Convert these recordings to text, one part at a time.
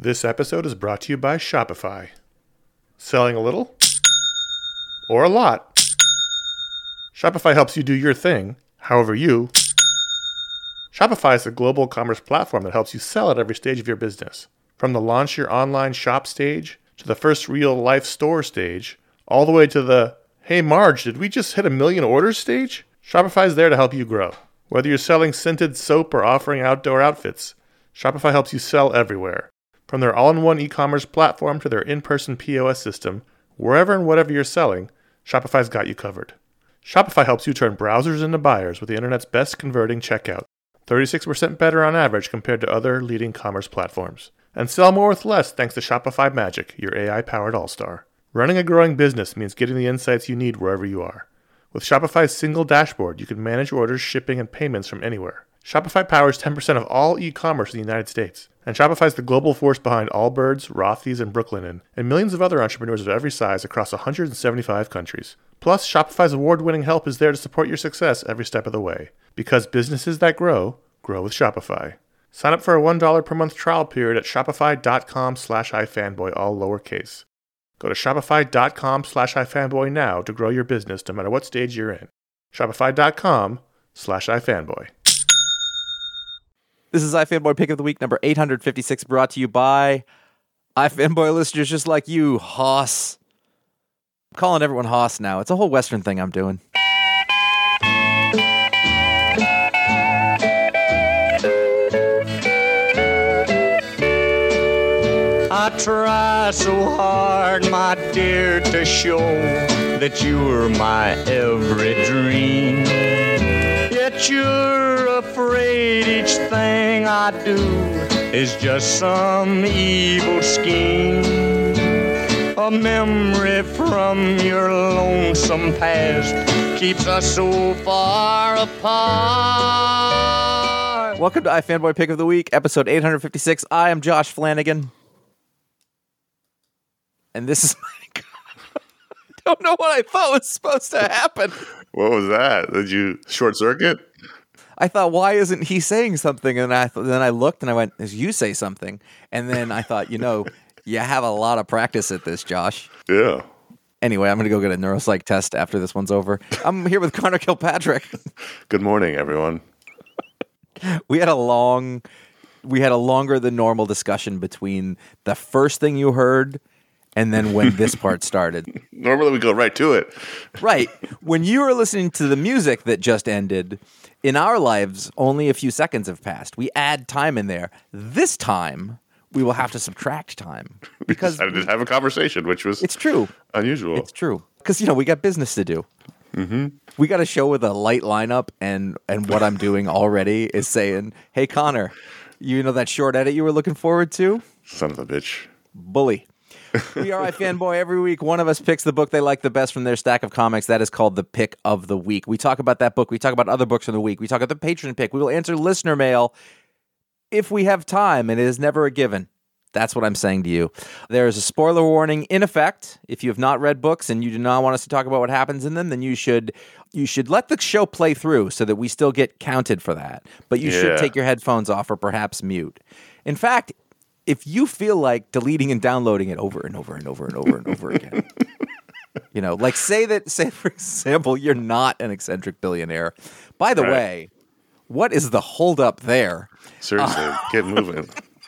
This episode is brought to you by Shopify. Selling a little? Or a lot? Shopify helps you do your thing, however you. Shopify is a global commerce platform that helps you sell at every stage of your business. From the launch your online shop stage, to the first real-life store stage, all the way to the, hey Marge, did we just hit 1 million orders stage? Shopify is there to help you grow. Whether you're selling scented soap or offering outdoor outfits, Shopify helps you sell everywhere. From their all-in-one e-commerce platform to their in-person POS system, wherever and whatever you're selling, Shopify's got you covered. Shopify helps you turn browsers into buyers with the internet's best converting checkout, 36% better on average compared to other leading commerce platforms. And sell more with less thanks to Shopify Magic, your AI-powered all-star. Running a growing business means getting the insights you need wherever you are. With Shopify's single dashboard, you can manage orders, shipping, and payments from anywhere. Shopify powers 10% of all e-commerce in the United States. And Shopify's the global force behind Allbirds, Rothy's, and Brooklinen, and millions of other entrepreneurs of every size across 175 countries. Plus, Shopify's award-winning help is there to support your success every step of the way. Because businesses that grow, grow with Shopify. Sign up for a $1 per month trial period at shopify.com/ifanboy, all lowercase. Go to shopify.com/ifanboy now to grow your business no matter what stage you're in. Shopify.com/ifanboy. This is iFanboy Pick of the Week, number 856, brought to you by iFanboy listeners just like you, Hoss. I'm calling everyone Hoss now. It's a whole Western thing I'm doing. I try so hard, my dear, to show that you're my every dream. Yet you're afraid each thing I do is just some evil scheme. A memory from your lonesome past keeps us so far apart. Welcome to iFanboy Pick of the Week, episode 856. I am Josh Flanagan. And this is I don't know what I thought was supposed to happen. What was that? Did you short circuit? I thought, why isn't he saying something? And then I looked and I went, you say something. And then I thought, you have a lot of practice at this, Josh. Yeah. Anyway, I'm going to go get a neuropsych test after this one's over. I'm here with Connor Kilpatrick. Good morning, everyone. We had a longer than normal discussion between the first thing you heard and then when this part started. Normally we go right to it. Right. When you were listening to the music that just ended, in our lives, only a few seconds have passed. We add time in there. This time, we will have to subtract time. Because I did have a conversation, which was it's true. Unusual. It's true. Because, we got business to do. Mm-hmm. We got a show with a light lineup, and what I'm doing already is saying, hey, Connor, you know that short edit you were looking forward to? Son of a bitch. Bully. We are iFanboy. Every week, one of us picks the book they like the best from their stack of comics. That is called the Pick of the Week. We talk about that book. We talk about other books from the week. We talk about the patron pick. We will answer listener mail if we have time, and it is never a given. That's what I'm saying to you. There is a spoiler warning in effect. If you have not read books and you do not want us to talk about what happens in them, then you should let the show play through so that we still get counted for that. But you should take your headphones off or perhaps mute. In fact, if you feel like deleting and downloading it over and over and over and over and over again, like say for example, you're not an eccentric billionaire. By the way, what is the holdup there? Seriously, get moving.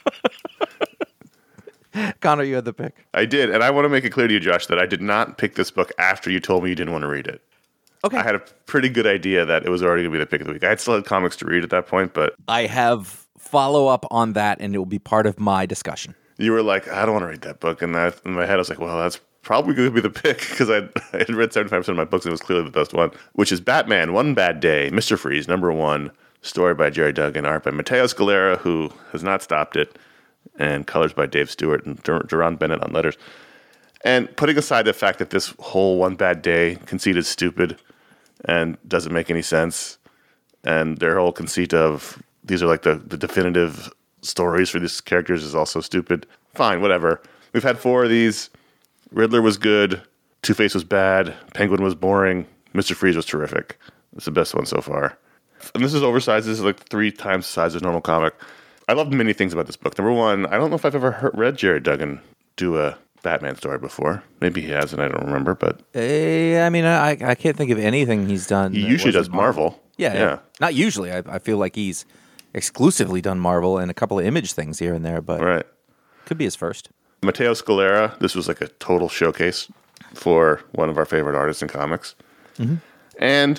Connor, you had the pick. I did, and I want to make it clear to you, Josh, that I did not pick this book after you told me you didn't want to read it. Okay. I had a pretty good idea that it was already going to be the pick of the week. I still had comics to read at that point, but I have follow up on that, and it will be part of my discussion. You were like, I don't want to read that book, and that, in my head I was like, well, that's probably going to be the pick, because I had read 75% of my books, and it was clearly the best one, which is Batman, One Bad Day, Mr. Freeze, #1, story by Jerry Duggan, art by Matteo Scalera, who has not stopped it, and colors by Dave Stewart and Jerron Bennett on letters. And putting aside the fact that this whole One Bad Day conceit is stupid and doesn't make any sense, and their whole conceit of these are like the definitive stories for these characters is also stupid. Fine, whatever. We've had 4 of these. Riddler was good. Two-Face was bad. Penguin was boring. Mr. Freeze was terrific. It's the best one so far. And this is oversized. This is like 3 times the size of a normal comic. I love many things about this book. Number one, I don't know if I've ever read Jerry Duggan do a Batman story before. Maybe he has, and I don't remember. But I mean, I can't think of anything he's done. He usually does Marvel. Yeah. Not usually. I feel like he's exclusively done Marvel and a couple of Image things here and there, but Right. could be his first. Matteo Scalera, this was like a total showcase for one of our favorite artists in comics. And,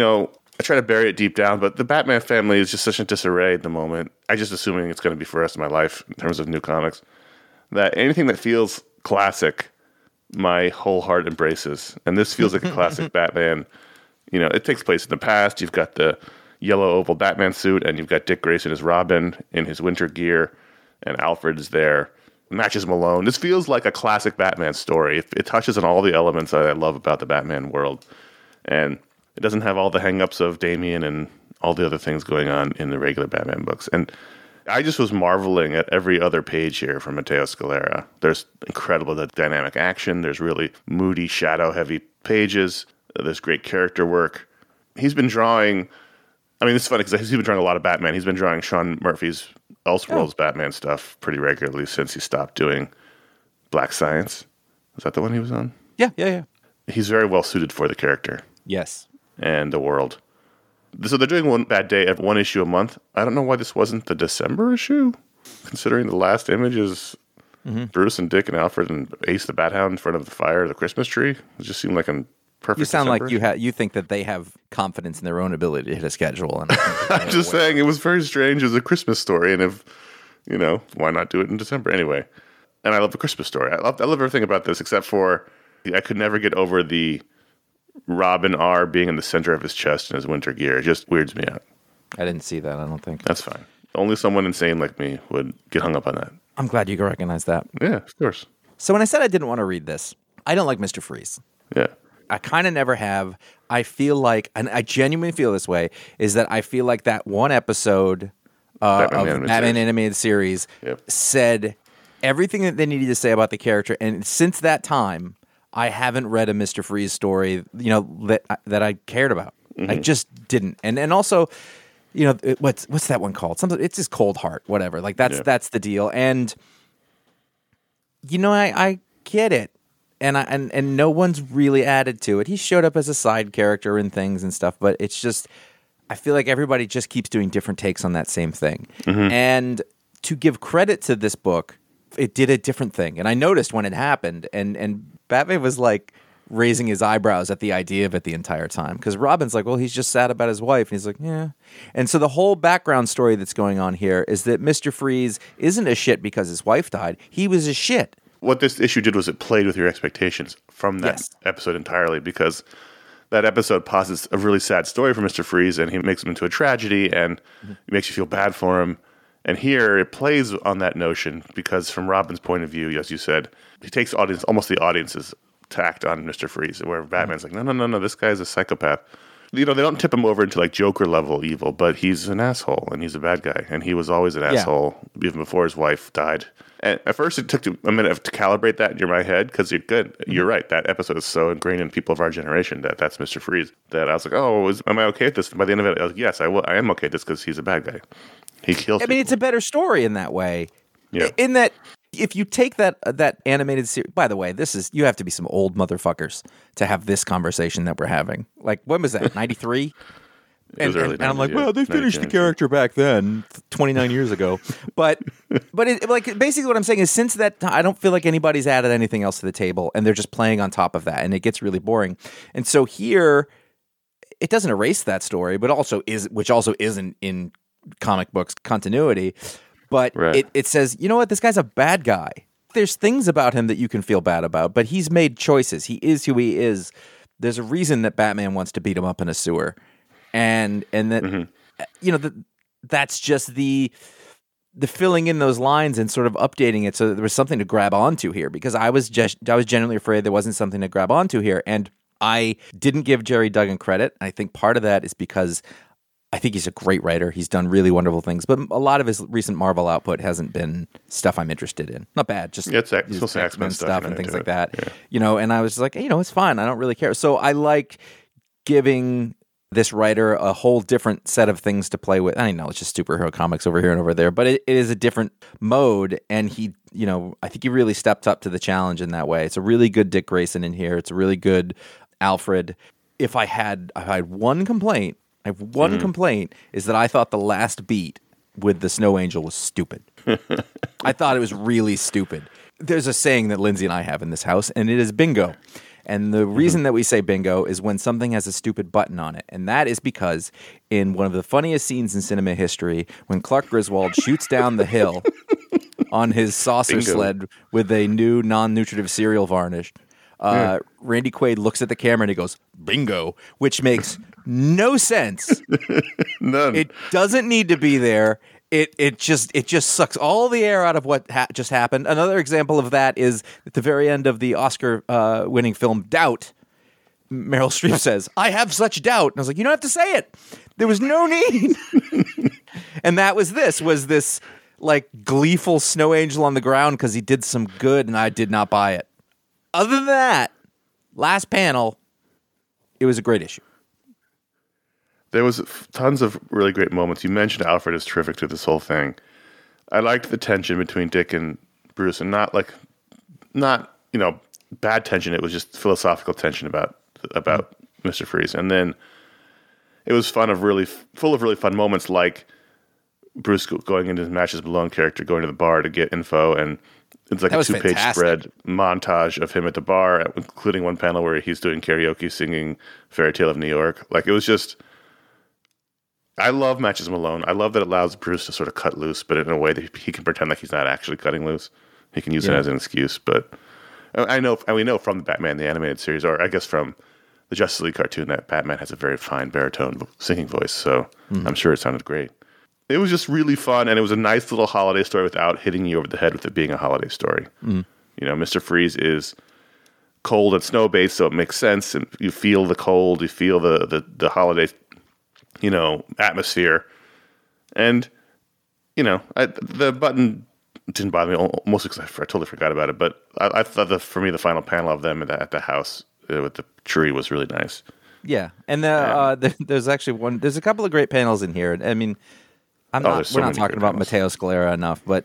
I try to bury it deep down, but the Batman family is just such a disarray at the moment. I'm just assuming it's going to be for the rest of my life in terms of new comics, that anything that feels classic, my whole heart embraces. And this feels like a classic Batman. It takes place in the past. You've got the yellow oval Batman suit, and you've got Dick Grayson as Robin in his winter gear, and Alfred is there. Matches Malone. This feels like a classic Batman story. It touches on all the elements that I love about the Batman world. And it doesn't have all the hang-ups of Damian and all the other things going on in the regular Batman books. And I just was marveling at every other page here from Matteo Scalera. There's incredible dynamic action. There's really moody, shadow-heavy pages. There's great character work. He's been drawing... I mean, it's funny because he's been drawing a lot of Batman. He's been drawing Sean Murphy's Elseworlds Batman stuff pretty regularly since he stopped doing Black Science. Was that the one he was on? Yeah. He's very well suited for the character Yes. and the world. So they're doing One Bad Day, one issue a month. I don't know why this wasn't the December issue, considering the last image is Bruce and Dick and Alfred and Ace the Bat Hound in front of the fire of the Christmas tree. It just seemed like a perfect You sound December. like you think that they have confidence in their own ability to hit a schedule. And I'm just saying it was very strange as a Christmas story, and if why not do it in December anyway? And I love the Christmas story. I love everything about this except for I could never get over the Robin R being in the center of his chest in his winter gear. It just weirds me out. I didn't see that. I don't think. That's fine. Only someone insane like me would get hung up on that. I'm glad you can recognize that. Yeah, of course. So when I said I didn't want to read this, I don't like Mr. Freeze. Yeah. I kind of never have. I feel like, and I genuinely feel this way, is that I feel like that one episode of Batman Animated Series said everything that they needed to say about the character. And since that time, I haven't read a Mr. Freeze story, that I cared about. I just didn't. And also, what's that one called? Something. It's just Cold Heart, whatever. Like that's the deal. And I get it. And no one's really added to it. He showed up as a side character in things and stuff, but it's just I feel like everybody just keeps doing different takes on that same thing. And to give credit to this book, it did a different thing. And I noticed when it happened, and Batman was like raising his eyebrows at the idea of it the entire time. Because Robin's like, well, he's just sad about his wife. And he's like, yeah. And so the whole background story that's going on here is that Mr. Freeze isn't a shit because his wife died. He was a shit. What this issue did was it played with your expectations from that episode entirely, because that episode posits a really sad story for Mr. Freeze, and he makes him into a tragedy, and it makes you feel bad for him. And here it plays on that notion because from Robin's point of view, as you said, he takes almost the audience's tact on Mr. Freeze, where Batman's like, no, this guy's a psychopath. They don't tip him over into like Joker level evil, but he's an asshole and he's a bad guy. And he was always an asshole even before his wife died. And at first it took a minute to calibrate that in my head because you're good. You're right. That episode is so ingrained in people of our generation that's Mr. Freeze that I was like, am I okay with this? And by the end of it, I was like, yes, I am okay with this because he's a bad guy. He kills people. It's a better story in that way. Yeah. In that, if you take that animated series, by the way, you have to be some old motherfuckers to have this conversation that we're having. Like, when was that? 93? And I'm like, well, they finished the character back then, 29 years ago. But basically what I'm saying is since that time, I don't feel like anybody's added anything else to the table, and they're just playing on top of that, and it gets really boring. And so here, it doesn't erase that story, but which also isn't in comic books continuity. But it says, you know what, this guy's a bad guy. There's things about him that you can feel bad about, but he's made choices. He is who he is. There's a reason that Batman wants to beat him up in a sewer. And that that's just the filling in those lines and sort of updating it so that there was something to grab onto here, because I was genuinely afraid there wasn't something to grab onto here, and I didn't give Jerry Duggan credit. I think part of that is because I think he's a great writer. He's done really wonderful things, but a lot of his recent Marvel output hasn't been stuff I'm interested in. Not bad, just X-Men stuff and things like that. Yeah. And I was like, it's fine. I don't really care. So I like giving this writer a whole different set of things to play with. I know it's just superhero comics over here and over there, but it is a different mode. And he, I think he really stepped up to the challenge in that way. It's a really good Dick Grayson in here. It's a really good Alfred. If I had one complaint, complaint is that I thought the last beat with the Snow Angel was stupid. I thought it was really stupid. There's a saying that Lindsay and I have in this house, and it is bingo. And the reason that we say bingo is when something has a stupid button on it. And that is because in one of the funniest scenes in cinema history, when Clark Griswold shoots down the hill on his saucer sled with a new non-nutritive cereal varnish, Randy Quaid looks at the camera and he goes, bingo, which makes no sense. None. It doesn't need to be there. It just sucks all the air out of what just happened. Another example of that is at the very end of the Oscar winning film Doubt, Meryl Streep says, "I have such doubt." And I was like, you don't have to say it. There was no need. And that was this like gleeful snow angel on the ground because he did some good, and I did not buy it. Other than that, last panel, it was a great issue. There was tons of really great moments. You mentioned Alfred is terrific to this whole thing. I liked the tension between Dick and Bruce, and not bad tension. It was just philosophical tension about Mr. Freeze. And then it was full of really fun moments, like Bruce going into his Matches Malone character, going to the bar to get info, and it's like a 2-page spread montage of him at the bar, including one panel where he's doing karaoke, singing Fairy Tale of New York. Like, it was just... I love Matches Malone. I love that it allows Bruce to sort of cut loose, but in a way that he can pretend like he's not actually cutting loose. He can use it as an excuse. But we know from the Batman the Animated Series, or I guess from the Justice League cartoon, that Batman has a very fine baritone singing voice. So I'm sure it sounded great. It was just really fun, and it was a nice little holiday story without hitting you over the head with it being a holiday story. Mr. Freeze is cold and snow-based, so it makes sense, and you feel the cold, you feel the holiday atmosphere. And, the button didn't bother me, mostly because I totally forgot about it. But I thought for me, the final panel of them at the house with the tree was really nice. Yeah. And there's actually there's a couple of great panels in here. I mean, we're not talking about Matteo Scalera enough, but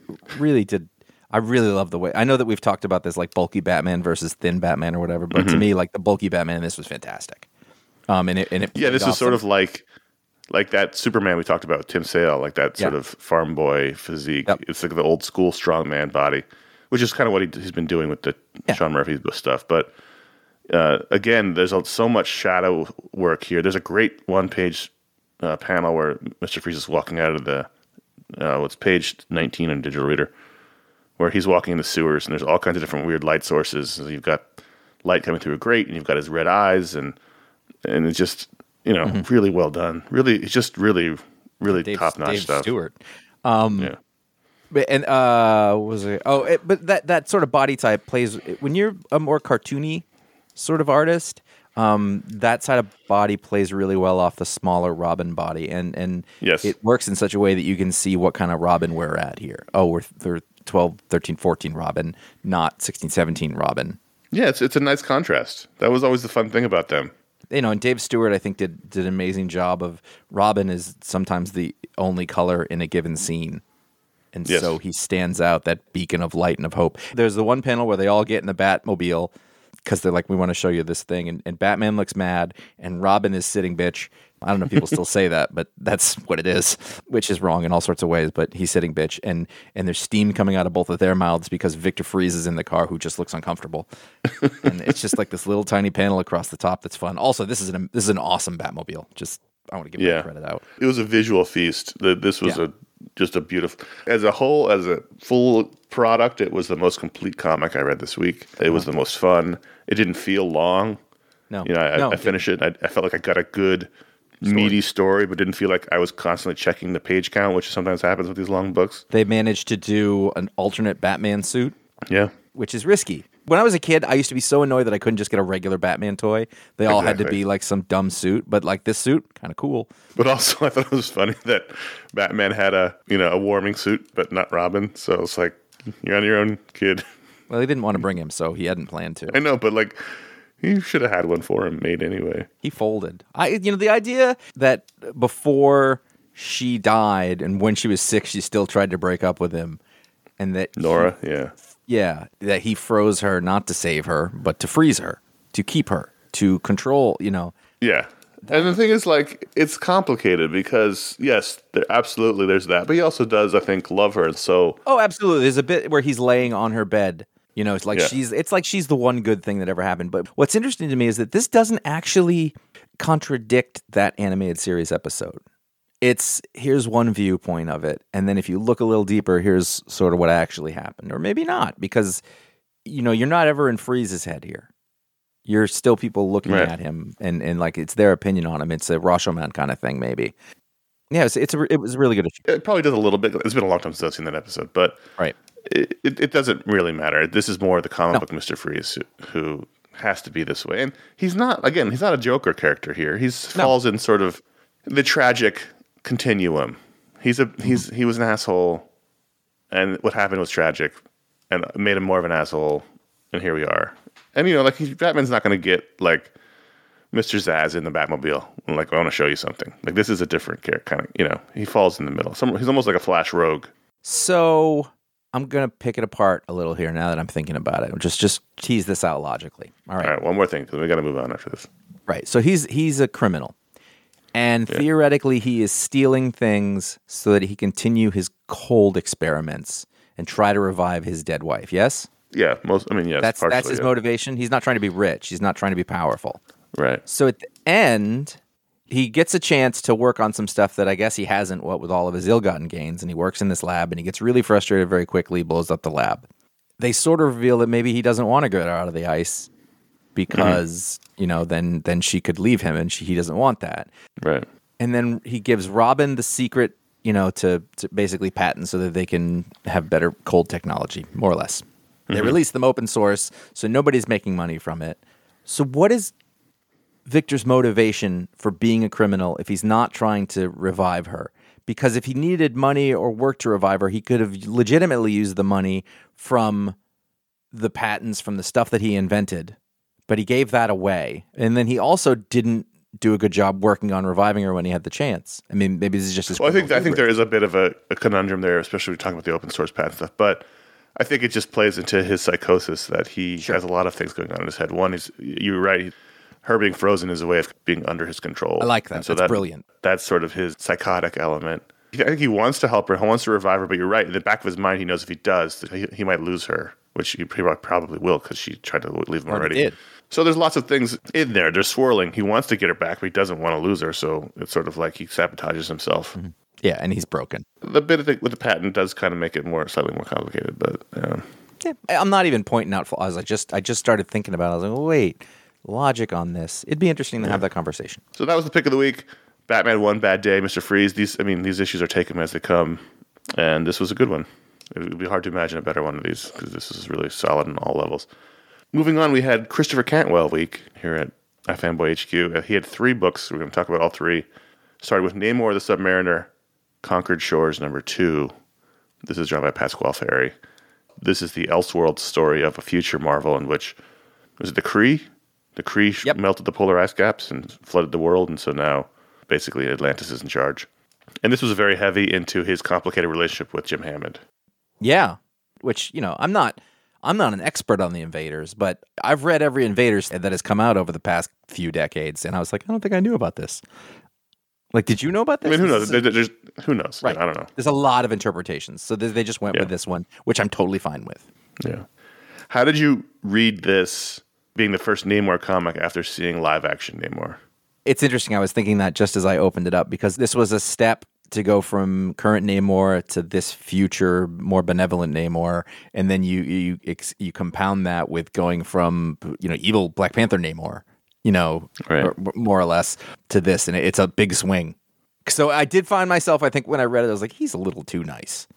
I really love the way, I know that we've talked about this, like bulky Batman versus thin Batman or whatever, but to me, like the bulky Batman in this was fantastic. This is sort of like that Superman we talked about with Tim Sale, like that sort of farm boy physique. Yep. It's like the old school strongman body, which is kind of what he's been doing with the Sean Murphy stuff. But again, there's so much shadow work here. There's a great one-page panel where Mr. Freeze is walking out of the what's page 19 on Digital Reader, where he's walking in the sewers, and there's all kinds of different weird light sources. So you've got light coming through a grate, and you've got his red eyes, and it's just... really well done. Really, it's just really, really top-notch stuff. Stewart. And what was it? But that sort of body type plays when you're a more cartoony sort of artist. That side of body plays really well off the smaller Robin body, and it works in such a way that you can see what kind of Robin we're at here. Oh, they're 12, 13, 14 Robin, not 16, 17 Robin. Yeah, it's a nice contrast. That was always the fun thing about them. And Dave Stewart, I think, did an amazing job of Robin is sometimes the only color in a given scene. And so he stands out, that beacon of light and of hope. There's the one panel where they all get in the Batmobile because they're like, we want to show you this thing. And Batman looks mad, and Robin is sitting bitch. I don't know if people still say that, but that's what it is, which is wrong in all sorts of ways. But he's sitting bitch, and there's steam coming out of both of their mouths because Victor Freeze is in the car, who just looks uncomfortable. And it's just like this little tiny panel across the top that's fun. Also, this is an awesome Batmobile. Just I want to give that credit out. It was a visual feast. This was just a beautiful, as a whole, as a full product. It was the most complete comic I read this week. It was the most fun. It didn't feel long. No, I finished it. And I felt like I got a good, meaty story, but didn't feel like I was constantly checking the page count, which sometimes happens with these long books. They managed to do an alternate Batman suit. Yeah. Which is risky. When I was a kid, I used to be so annoyed that I couldn't just get a regular Batman toy. They all had to be like some dumb suit, but like this suit, kind of cool. But also, I thought it was funny that Batman had a warming suit, but not Robin. So it's like, you're on your own, kid. Well, he didn't want to bring him, so he hadn't planned to. I know, but like, He should have had one for him made anyway. He folded. The idea that before she died and when she was sick, she still tried to break up with him, and that Nora, that he froze her not to save her, but to freeze her, to keep her, to control. Yeah. And the thing is, like, it's complicated because, yes, there's that. But he also does, I think, love her. And so... Oh, absolutely. There's a bit where he's laying on her bed. It's like she's the one good thing that ever happened. But what's interesting to me is that this doesn't actually contradict that animated series episode. Here's one viewpoint of it. And then if you look a little deeper, here's sort of what actually happened. Or maybe not, because, you're not ever in Freeze's head here. You're still people looking at him, and like it's their opinion on him. It's a Rashomon kind of thing, maybe. Yeah, it was a really good issue. It probably does a little bit. It's been a long time since I've seen that episode, but it doesn't really matter. This is more the comic book Mr. Freeze who has to be this way, and he's not a Joker character here. He falls in sort of the tragic continuum. He was an asshole, and what happened was tragic, and made him more of an asshole, and here we are. And, Batman's not going to get, like, Mr. Zsasz in the Batmobile. Like, I want to show you something. Like, this is a different character, kind of, he falls in the middle. He's almost like a Flash rogue. So, I'm going to pick it apart a little here now that I'm thinking about it. Just tease this out logically. All right, one more thing, because we got to move on after this. Right. So, he's a criminal. And theoretically, he is stealing things so that he continue his cold experiments and try to revive his dead wife, yes? Yeah, yes. That's his motivation. He's not trying to be rich. He's not trying to be powerful. Right. So at the end, he gets a chance to work on some stuff that I guess he hasn't, with all of his ill-gotten gains, and he works in this lab, and he gets really frustrated very quickly, blows up the lab. They sort of reveal that maybe he doesn't want to get out of the ice because, then she could leave him, and he doesn't want that. Right. And then he gives Robin the secret, to basically patent so that they can have better cold technology, more or less. They release them open source, so nobody's making money from it. So what is Victor's motivation for being a criminal if he's not trying to revive her? Because if he needed money or work to revive her, he could have legitimately used the money from the patents, from the stuff that he invented. But he gave that away. And then he also didn't do a good job working on reviving her when he had the chance. I mean, maybe this is just his... Well, I think there is a bit of a conundrum there, especially when we're talking about the open source patent stuff. But... I think it just plays into his psychosis that he has a lot of things going on in his head. One is, you're right, her being frozen is a way of being under his control. I like that. So that's brilliant. That's sort of his psychotic element. I think he wants to help her, he wants to revive her, but you're right. In the back of his mind, he knows if he does, that he might lose her, which he probably will because she tried to leave him already. Did. So there's lots of things in there. They're swirling. He wants to get her back, but he doesn't want to lose her, so it's sort of like he sabotages himself. Mm-hmm. Yeah, and he's broken. The bit of with the patent does kind of make it slightly more complicated, but... Yeah, I'm not even pointing out flaws. I just started thinking about it. I was like, oh, wait, logic on this. It'd be interesting to have that conversation. So that was the pick of the week. Batman One Bad Day, Mr. Freeze. These issues are taken as they come, and this was a good one. It would be hard to imagine a better one of these because this is really solid on all levels. Moving on, we had Christopher Cantwell week here at iFanboy HQ. He had 3 books. We're going to talk about all 3. Started with Namor the Submariner, Conquered Shores #2. This is drawn by Pasquale Ferry. This is the Elseworlds story of a future Marvel in which, was it the Kree? The Kree melted the polar ice caps and flooded the world, and so now basically Atlantis is in charge. And this was very heavy into his complicated relationship with Jim Hammond. Yeah, which, I'm not an expert on the Invaders, but I've read every Invaders that has come out over the past few decades, and I was like, I don't think I knew about this. Like, did you know about this? I mean, who knows? Who knows? Right. I don't know. There's a lot of interpretations. So they just went with this one, which I'm totally fine with. Yeah. How did you read this being the first Namor comic after seeing live action Namor? It's interesting. I was thinking that just as I opened it up, because this was a step to go from current Namor to this future, more benevolent Namor. And then you compound that with going from, evil Black Panther Namor. Right. More or less to this. And it's a big swing. So I did find myself, I think when I read it, I was like, he's a little too nice.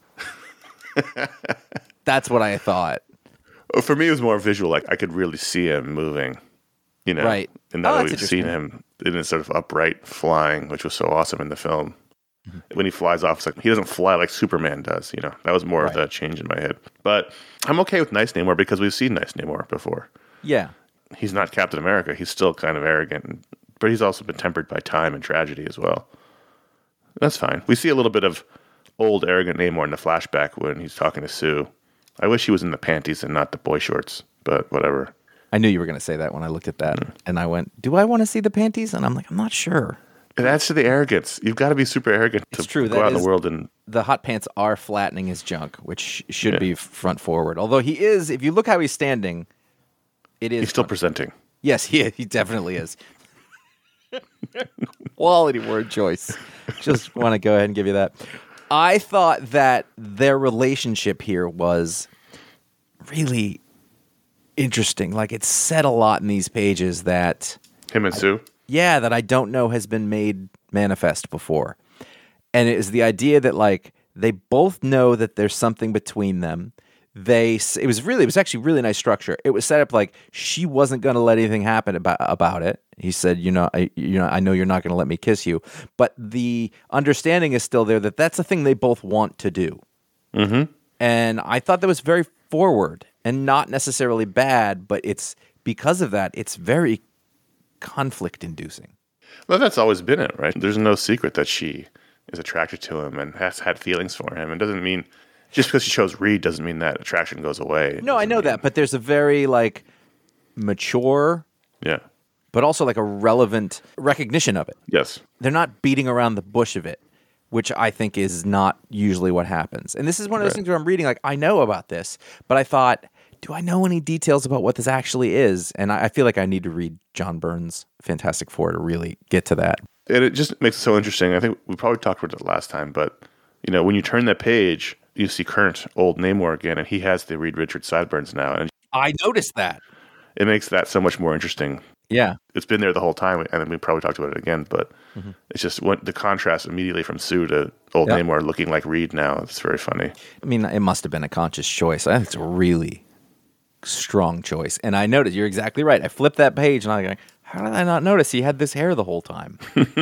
That's what I thought. Well, for me, it was more visual. Like, I could really see him moving, Right. And now that we've seen him in a sort of upright flying, which was so awesome in the film. Mm-hmm. When he flies off, it's like, he doesn't fly like Superman does, That was more of the change in my head. But I'm okay with nice Namor because we've seen nice Namor before. Yeah. he's not Captain America. He's still kind of arrogant, but he's also been tempered by time and tragedy as well. That's fine. We see a little bit of old arrogant Namor in the flashback when he's talking to Sue. I wish he was in the panties and not the boy shorts, but whatever. I knew you were going to say that when I looked at that, and I went, "Do I want to see the panties?" And I'm like, "I'm not sure." It adds to the arrogance. You've got to be super arrogant to true. go out in the world and... The hot pants are flattening his junk, which should be front forward. Although he is, if you look how he's standing, it is. He's still presenting. Yes, he definitely is. Quality word choice. Just want to go ahead and give you that. I thought that their relationship here was really interesting. Like, it's said a lot in these pages that... Him and Sue? Yeah, that I don't know has been made manifest before. And it is the idea that, like, they both know that there's something between them. It was actually really nice structure. It was set up like she wasn't going to let anything happen about it. He said, I know you're not going to let me kiss you, but the understanding is still there that that's a thing they both want to do. Mm-hmm. And I thought that was very forward and not necessarily bad, but it's because of that, it's very conflict-inducing. Well, that's always been it, right? There's no secret that she is attracted to him and has had feelings for him. It doesn't mean... Just because she chose Reed doesn't mean that attraction goes away. No, I know that, but there's a very, like, mature, but also, like, a relevant recognition of it. Yes. They're not beating around the bush of it, which I think is not usually what happens. And this is one of those things where I'm reading, like, I know about this, but I thought, do I know any details about what this actually is? And I feel like I need to read John Byrne's Fantastic Four to really get to that. And it just makes it so interesting. I think we probably talked about it last time, but, when you turn that page... You see current old Namor again, and he has the Reed Richards sideburns now. And I noticed that. It makes that so much more interesting. Yeah. It's been there the whole time, and then we probably talked about it again, but it's just the contrast immediately from Sue to old Namor looking like Reed now. It's very funny. I mean, it must have been a conscious choice. I think it's a really strong choice. And I noticed, you're exactly right. I flipped that page, and I'm like, how did I not notice he had this hair the whole time?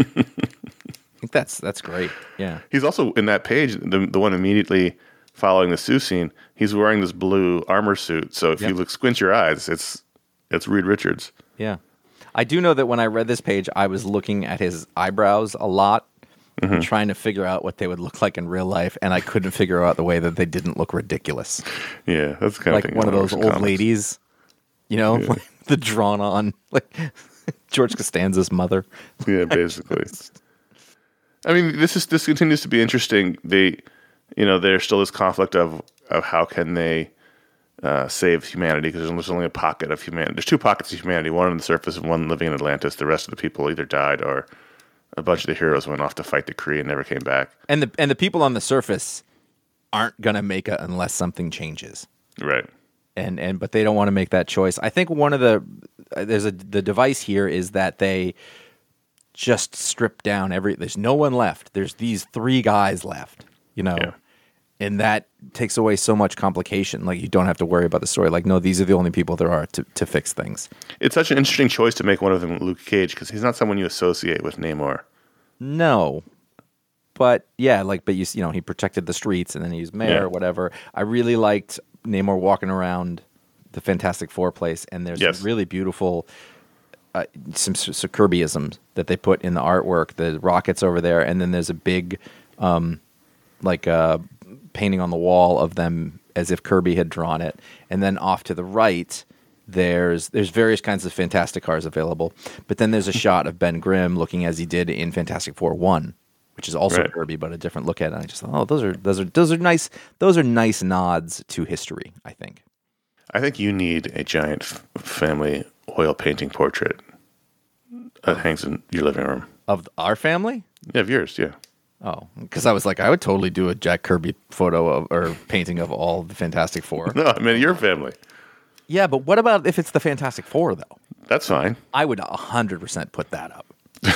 I think that's great. Yeah. He's also in that page, the one immediately following the Sue scene. He's wearing this blue armor suit. So if you squint your eyes, it's Reed Richards. Yeah. I do know that when I read this page, I was looking at his eyebrows a lot, trying to figure out what they would look like in real life, and I couldn't figure out the way that they didn't look ridiculous. Yeah, that's kind of like one of those old ladies, like the drawn on, like George Costanza's mother. Yeah, basically. I mean, this continues to be interesting. There's still this conflict of how can they save humanity, because there's only a pocket of humanity. There's two pockets of humanity, one on the surface and one living in Atlantis. The rest of the people either died or a bunch of the heroes went off to fight the Kree and never came back. And the people on the surface aren't gonna make it unless something changes, right? But they don't want to make that choice. I think one of the device here is that they just strip down there's no one left. There's these three guys left, and that takes away so much complication. Like, you don't have to worry about the story. Like, no, these are the only people there are to fix things. It's such an interesting choice to make one of them Luke Cage, because he's not someone you associate with Namor. No, but yeah, he protected the streets, and then he was mayor or whatever. I really liked Namor walking around the Fantastic Four place, and there's some really beautiful. Some Kirbyisms that they put in the artwork. The rockets over there, and then there's a big, painting on the wall of them as if Kirby had drawn it. And then off to the right, there's various kinds of Fantastic cars available. But then there's a shot of Ben Grimm looking as he did in Fantastic Four 1, which is also Kirby, but a different look at it. And I just thought, those are nice. Those are nice nods to history, I think. I think you need a giant family oil painting portrait that hangs in your living room. Of our family? Yeah, of yours, yeah. Oh, because I was like, I would totally do a Jack Kirby photo or painting of all the Fantastic Four. No, I mean your family. Yeah, but what about if it's the Fantastic Four, though? That's fine. I would 100% put that up.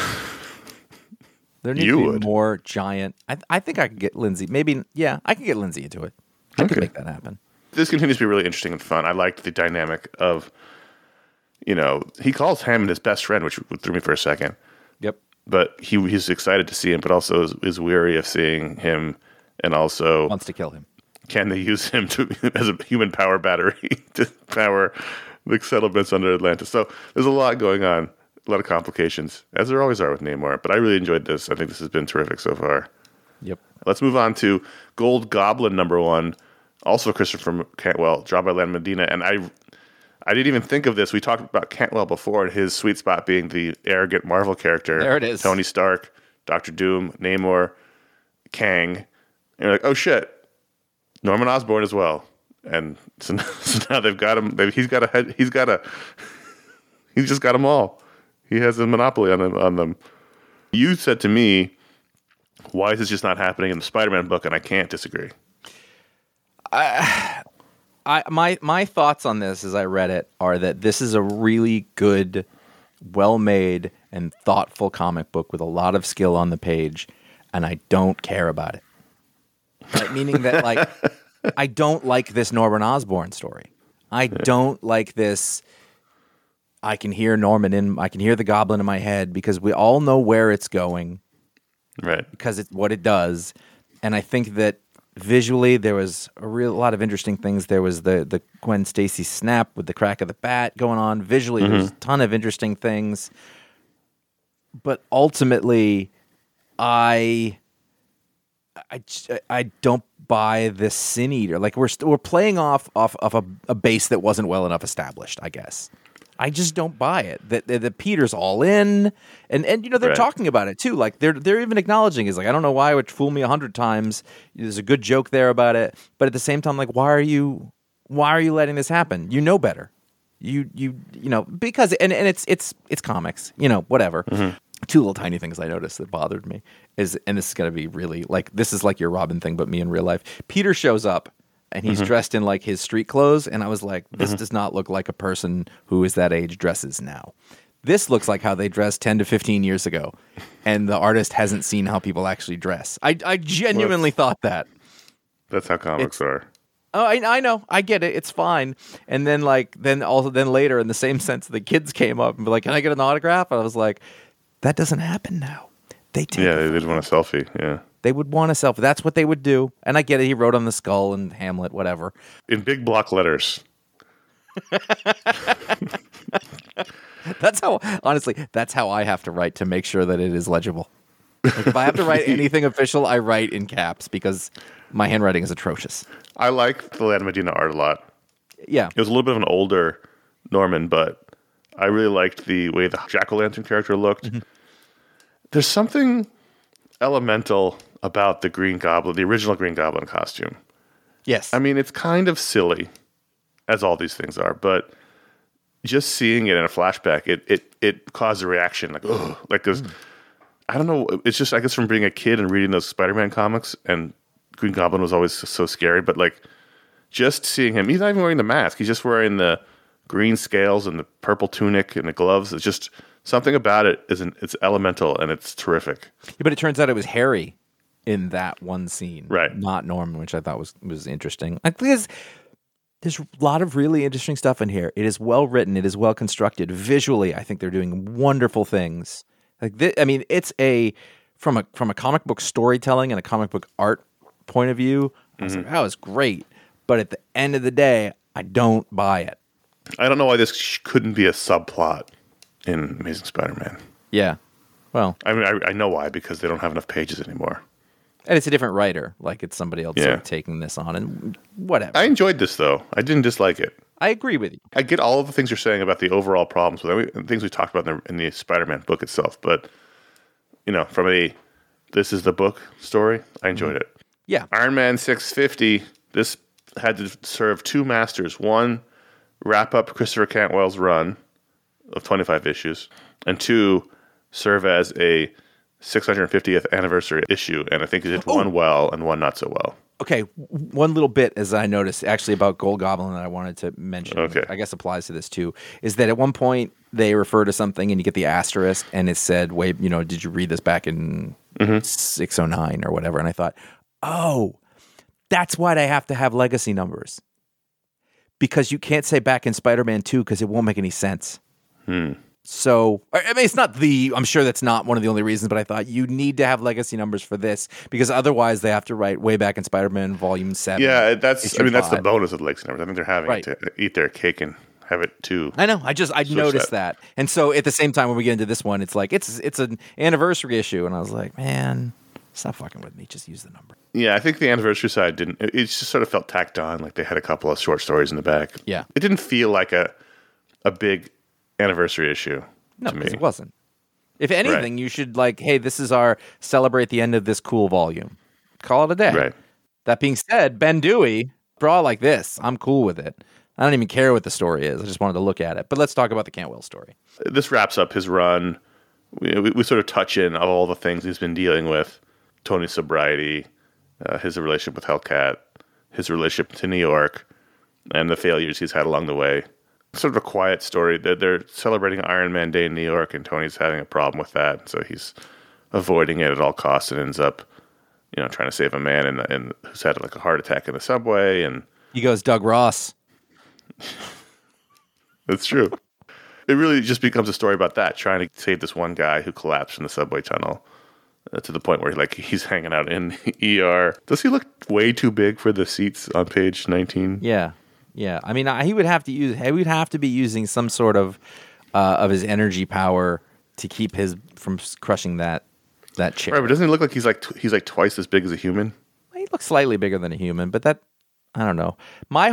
There needs to be more giant. I think I could get Lindsay. Maybe, I could get Lindsay into it. I could make that happen. This continues to be really interesting and fun. I liked the dynamic of, he calls Hammond his best friend, which threw me for a second. Yep. But he's excited to see him, but also is weary of seeing him, and also wants to kill him. Can they use him as a human power battery to power the settlements under Atlantis. So there's a lot going on, a lot of complications, as there always are with Namor. But I really enjoyed this. I think this has been terrific so far. Yep. Let's move on to Gold Goblin #1, also Christopher Cantwell, drawn by Len Medina. And I didn't even think of this. We talked about Cantwell before, and his sweet spot being the arrogant Marvel character. There it is. Tony Stark, Doctor Doom, Namor, Kang. And you're like, oh shit, Norman Osborn as well. And so now they've got him. He's just got them all. He has a monopoly on them. You said to me, why is this just not happening in the Spider-Man book? And I can't disagree. My thoughts on this as I read it are that this is a really good, well-made, and thoughtful comic book with a lot of skill on the page, and I don't care about it. Like, meaning that, like, I don't like this Norman Osborn story. I don't like this. I can hear the Goblin in my head because we all know where it's going, right? Because it's what it does, and I think that visually there was a lot of interesting things. There was the Gwen Stacy snap with the crack of the bat going on. Visually, there's a ton of interesting things, but ultimately, I don't buy this Sin Eater. Like we're playing off a base that wasn't well enough established, I guess. I just don't buy it. That Peter's all in, and you know they're talking about it too. Like they're even acknowledging is like I don't know why it would fool me 100 times. There's a good joke there about it, but at the same time, like why are you letting this happen? You know better. You know because and it's comics. You know whatever. Mm-hmm. Two little tiny things I noticed that bothered me is, and this is going to be really like this is like your Robin thing, but me in real life. Peter shows up. And he's dressed in like his street clothes. And I was like, this does not look like a person who is that age dresses now. This looks like how they dressed 10 to 15 years ago. And the artist hasn't seen how people actually dress. I genuinely thought that. That's how comics are. Oh, I know. I get it. It's fine. And then then later in the same sense, the kids came up and were like, can I get an autograph? And I was like, that doesn't happen now. They take they did want a selfie. Yeah. They would want a selfie. That's what they would do. And I get it. He wrote on the skull and Hamlet, whatever. In big block letters. That's how I have to write to make sure that it is legible. Like if I have to write anything official, I write in caps because my handwriting is atrocious. I like the Len Medina art a lot. Yeah. It was a little bit of an older Norman, but I really liked the way the Jack-o'-lantern character looked. Mm-hmm. There's something elemental about the Green Goblin, the original Green Goblin costume. Yes. I mean, it's kind of silly, as all these things are, but just seeing it in a flashback, it caused a reaction, like, ugh, like, cause, I don't know, it's just, I guess from being a kid and reading those Spider-Man comics, and Green Goblin was always so scary, but like, just seeing him, he's not even wearing the mask, he's just wearing the green scales and the purple tunic and the gloves, it's just, something about it it's elemental and it's terrific. Yeah, but it turns out it was Harry in that one scene, right? Not Norman, which I thought was interesting. I think there's a lot of really interesting stuff in here. It is well written. It is well constructed. Visually, I think they're doing wonderful things. Like this, I mean, it's from a comic book storytelling and a comic book art point of view. I was like, that was great. But at the end of the day, I don't buy it. I don't know why this couldn't be a subplot in Amazing Spider-Man. Yeah. Well, I mean, I know why, because they don't have enough pages anymore. And it's a different writer. Like, it's somebody else taking this on, and whatever. I enjoyed this, though. I didn't dislike it. I agree with you. I get all of the things you're saying about the overall problems with it, things we talked about in the Spider-Man book itself. But, you know, from this is the book story, I enjoyed it. Yeah. Iron Man 650, this had to serve two masters. One, wrap up Christopher Cantwell's run of 25 issues, and two, serve as a 650th anniversary issue, and I think it did one well and one not so well. Okay, one little bit as I noticed actually about Gold Goblin that I wanted to mention, I guess applies to this too, is that at one point they refer to something and you get the asterisk and it said, wait, you know, did you read this back in 609 or whatever? And I thought, oh, that's why they have to have legacy numbers. Because you can't say back in Spider-Man 2 because it won't make any sense. So, I mean, I'm sure that's not one of the only reasons, but I thought you need to have legacy numbers for this because otherwise they have to write way back in Spider-Man Volume 7. Yeah, that's the bonus of legacy numbers. I think they're having to eat their cake and have it too. I know. I noticed that. And so at the same time, when we get into this one, it's like, it's an anniversary issue. And I was like, man, stop fucking with me. Just use the number. Yeah, I think the anniversary side didn't. It just sort of felt tacked on. Like they had a couple of short stories in the back. Yeah. It didn't feel like a big anniversary issue No, to me. because it wasn't. If anything, you should like, hey, this is our celebrate the end of this cool volume. Call it a day. Right. That being said, Ben Dewey, draw like this. I'm cool with it. I don't even care what the story is. I just wanted to look at it. But let's talk about the Cantwell story. This wraps up his run. We sort of touch in of all the things he's been dealing with. Tony's sobriety, his relationship with Hellcat, his relationship to New York, and the failures he's had along the way. Sort of a quiet story. They're celebrating Iron Man Day in New York, and Tony's having a problem with that. So he's avoiding it at all costs and ends up, trying to save a man and who's had like a heart attack in the subway. And He goes, Doug Ross. That's true. It really just becomes a story about that, trying to save this one guy who collapsed in the subway tunnel to the point where he's hanging out in the ER. Does he look way too big for the seats on page 19? Yeah. I mean, he would have to be using some sort of his energy power to keep from crushing that chair. Right, but doesn't he look like he's like twice as big as a human? He looks slightly bigger than a human, but that, I don't know.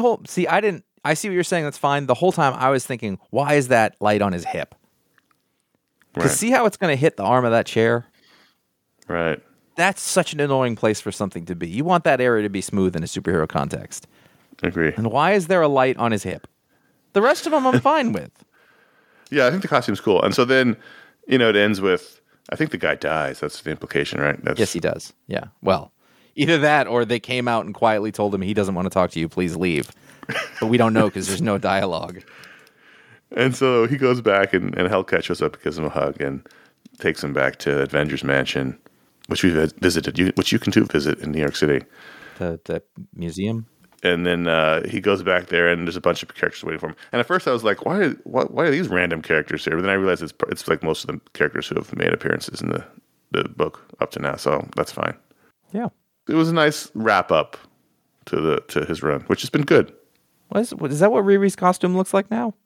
I see what you're saying. That's fine. The whole time I was thinking, why is that light on his hip? Because see how it's going to hit the arm of that chair? Right. That's such an annoying place for something to be. You want that area to be smooth in a superhero context. Agree. And why is there a light on his hip? The rest of them I'm fine with. Yeah, I think the costume's cool. And so then, it ends with, I think the guy dies. That's the implication, right? Yes, he does. Yeah. Well, either that or they came out and quietly told him he doesn't want to talk to you. Please leave. But we don't know because there's no dialogue. And so he goes back and Hellcat shows up, gives him a hug, and takes him back to Avengers Mansion, which we visited, which you can too visit in New York City. The museum? And then he goes back there, and there's a bunch of characters waiting for him. And at first I was like, why are these random characters here? But then I realized it's like most of the characters who have made appearances in the book up to now, so that's fine. Yeah. It was a nice wrap up to his run, which has been good. Is that what Riri's costume looks like now?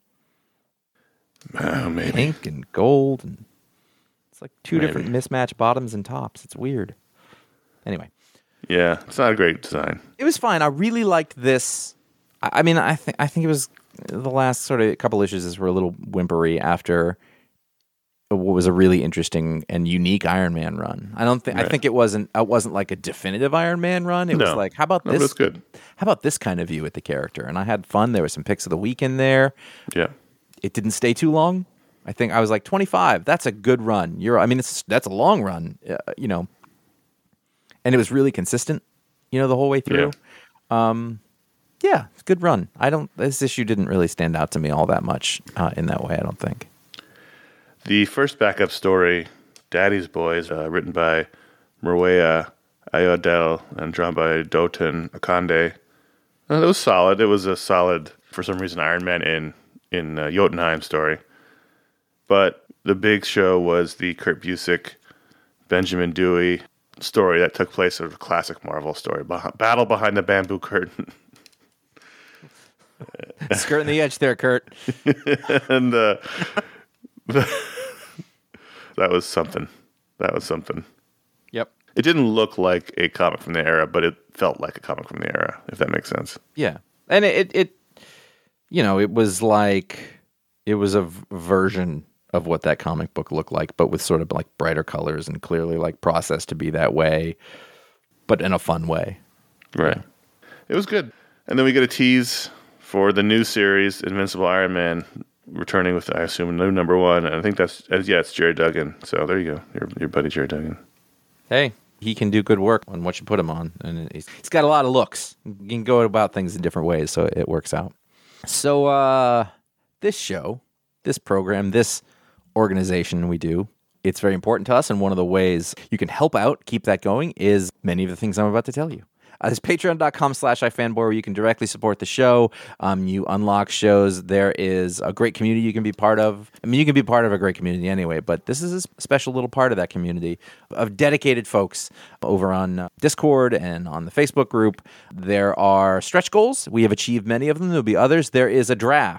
Maybe. Pink and gold, and it's like two different mismatched bottoms and tops. It's weird. Anyway. Yeah, it's not a great design. It was fine. I really liked this. I mean, I think it was the last sort of couple issues were a little whimpery after what was a really interesting and unique Iron Man run. I think it wasn't like a definitive Iron Man run. It was like, how about this? That's good. How about this kind of view at the character? And I had fun. There were some picks of the week in there. Yeah. It didn't stay too long. I think I was like 25. That's a good run. That's a long run, and it was really consistent, the whole way through. Yeah, it's a good run. This issue didn't really stand out to me all that much in that way, I don't think. The first backup story, Daddy's Boys, written by Murewa Ayodele and drawn by Dotun Akande. It was solid. It was a solid, for some reason, Iron Man in Jotunheim story. But the big show was the Kurt Busiek, Benjamin Dewey story that took place, sort of a classic Marvel story, Battle Behind the Bamboo Curtain. Skirting the edge there, Kurt. And that was something. Yep. It didn't look like a comic from the era, but it felt like a comic from the era, if that makes sense. Yeah. And it was like, it was a version of what that comic book looked like, but with sort of like brighter colors and clearly like processed to be that way, but in a fun way. Right. Yeah. It was good. And then we get a tease for the new series, Invincible Iron Man, returning with, I assume, a new number one. And I think it's Jerry Duggan. So there you go. Your buddy Jerry Duggan. Hey, he can do good work on what you put him on. And he's got a lot of looks. You can go about things in different ways, so it works out. So this show, this program, this organization we do, it's very important to us. And one of the ways you can help out, keep that going, is many of the things I'm about to tell you. It's patreon.com/ifanboy where you can directly support the show. You unlock shows. There is a great community you can be part of. I mean, you can be part of a great community anyway, but this is a special little part of that community of dedicated folks over on Discord and on the Facebook group. There are stretch goals. We have achieved many of them. There'll be others. There is a draft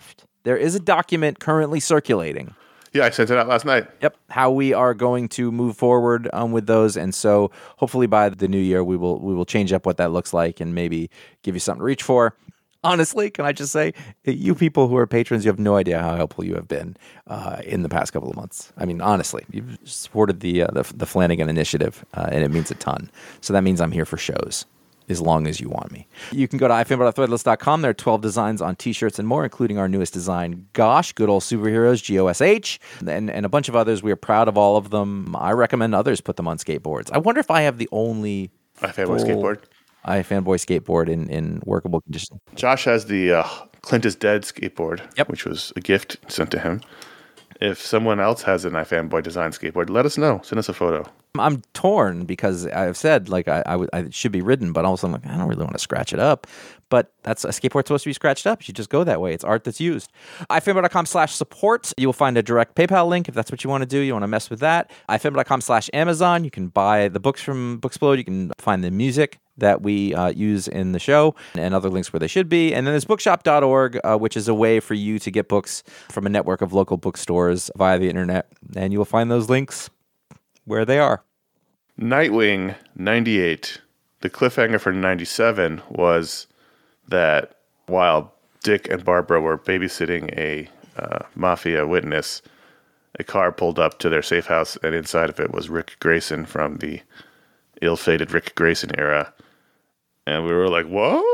there is a document currently circulating. Yeah, I sent it out last night. Yep, how we are going to move forward with those, and so hopefully by the new year we will change up what that looks like and maybe give you something to reach for. Honestly, can I just say, you people who are patrons, you have no idea how helpful you have been in the past couple of months. I mean, honestly, you've supported the Flanagan Initiative, and it means a ton. So that means I'm here for shows as long as you want me. You can go to ifanboy.threadless.com. There are 12 designs on T-shirts and more, including our newest design, Gosh, Good Old Superheroes, GOSH, and a bunch of others. We are proud of all of them. I recommend others put them on skateboards. I wonder if I have the only iFanboy skateboard. iFanboy skateboard in workable condition. Josh has the Clint is Dead skateboard, Yep. which was a gift sent to him. If someone else has an iFanboy design skateboard, let us know. Send us a photo. I'm torn because I've said like I should be ridden, but also I'm like, I don't really want to scratch it up. But that's a skateboard's supposed to be scratched up. You just go that way. It's art that's used. ifanboy.com/support. You will find a direct PayPal link if that's what you want to do. You want to mess with that. ifanboy.com/Amazon. You can buy the books from Booksplode. You can find the music that we use in the show and other links where they should be. And then there's bookshop.org, which is a way for you to get books from a network of local bookstores via the internet. And you will find those links where they are. Nightwing 98. The cliffhanger for 97 was that while Dick and Barbara were babysitting a mafia witness, a car pulled up to their safe house, and inside of it was Rick Grayson from the ill-fated Rick Grayson era. And we were like, what?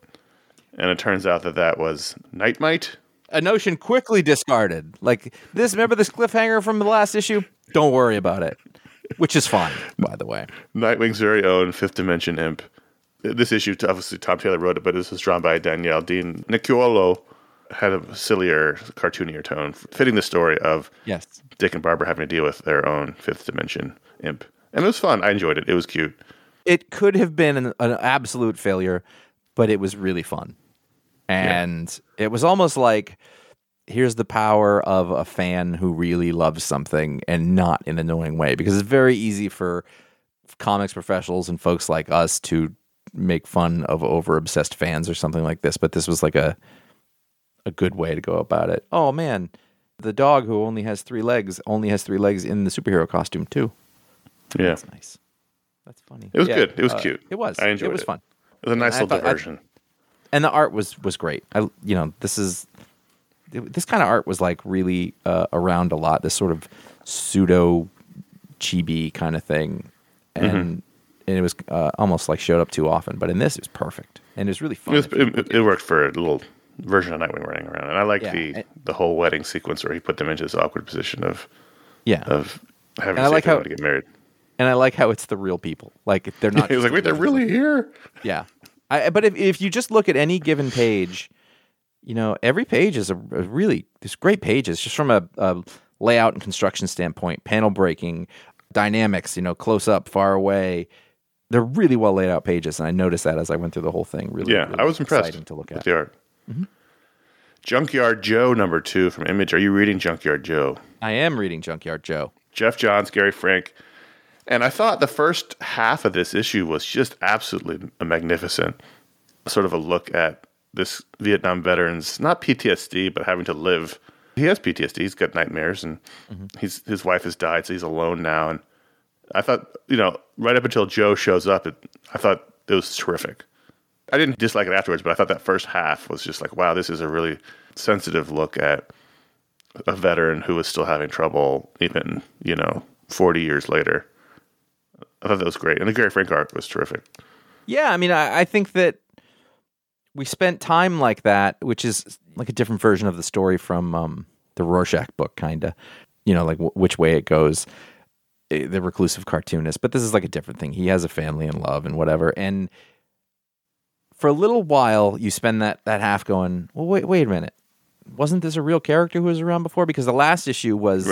And it turns out that was Nightmite. A notion quickly discarded. Like this, remember this cliffhanger from the last issue? Don't worry about it. Which is fine, by the way. Nightwing's very own Fifth Dimension imp. This issue, obviously, Tom Taylor wrote it, but this was drawn by Danielle Dean. Nicciolo had a sillier, cartoonier tone, fitting the story of Yes. Dick and Barbara having to deal with their own Fifth Dimension imp. And it was fun. I enjoyed it. It was cute. It could have been an absolute failure, but it was really fun. And It was almost like, here's the power of a fan who really loves something and not in an annoying way. Because it's very easy for comics professionals and folks like us to make fun of over-obsessed fans or something like this. But this was like a good way to go about it. Oh, man, the dog who only has 3 legs in the superhero costume, too. Yeah. That's nice. That's funny. It was good. It was cute. It was. I enjoyed it. It was fun. It was a nice little diversion. And the art was great. This kind of art was like really around a lot. This sort of pseudo chibi kind of thing, and it was almost like showed up too often. But in this, it was perfect, and it was really fun. It worked for a little version of Nightwing running around, and I like the wole wedding sequence where he put them into this awkward position of having to say to get married. And I like how it's the real people. Like they're not. He was like, "Wait, they're really here." Yeah, but if you just look at any given page, every page is a really there's great pages just from a layout and construction standpoint, panel breaking, dynamics, close up, far away. They're really well laid out pages, and I noticed that as I went through the whole thing. Really, I was impressed to look with at the art. Junkyard Joe #2 from Image. Are you reading Junkyard Joe? I am reading Junkyard Joe. Jeff Johns, Gary Frank. And I thought the first half of this issue was just absolutely magnificent. Sort of a look at this Vietnam veteran's, not PTSD, but having to live. He has PTSD. He's got nightmares, and his wife has died, so he's alone now. And I thought, right up until Joe shows up, I thought it was terrific. I didn't dislike it afterwards, but I thought that first half was just like, wow, this is a really sensitive look at a veteran who is still having trouble even, 40 years later. I thought that was great. And the Gary Frank art was terrific. Yeah, I mean, I think that we spent time like that, which is like a different version of the story from the Rorschach book, kind of. Like which way it goes, the reclusive cartoonist. But this is like a different thing. He has a family and love and whatever. And for a little while, you spend that half going, well, wait a minute. Wasn't this a real character who was around before? Because the last issue was,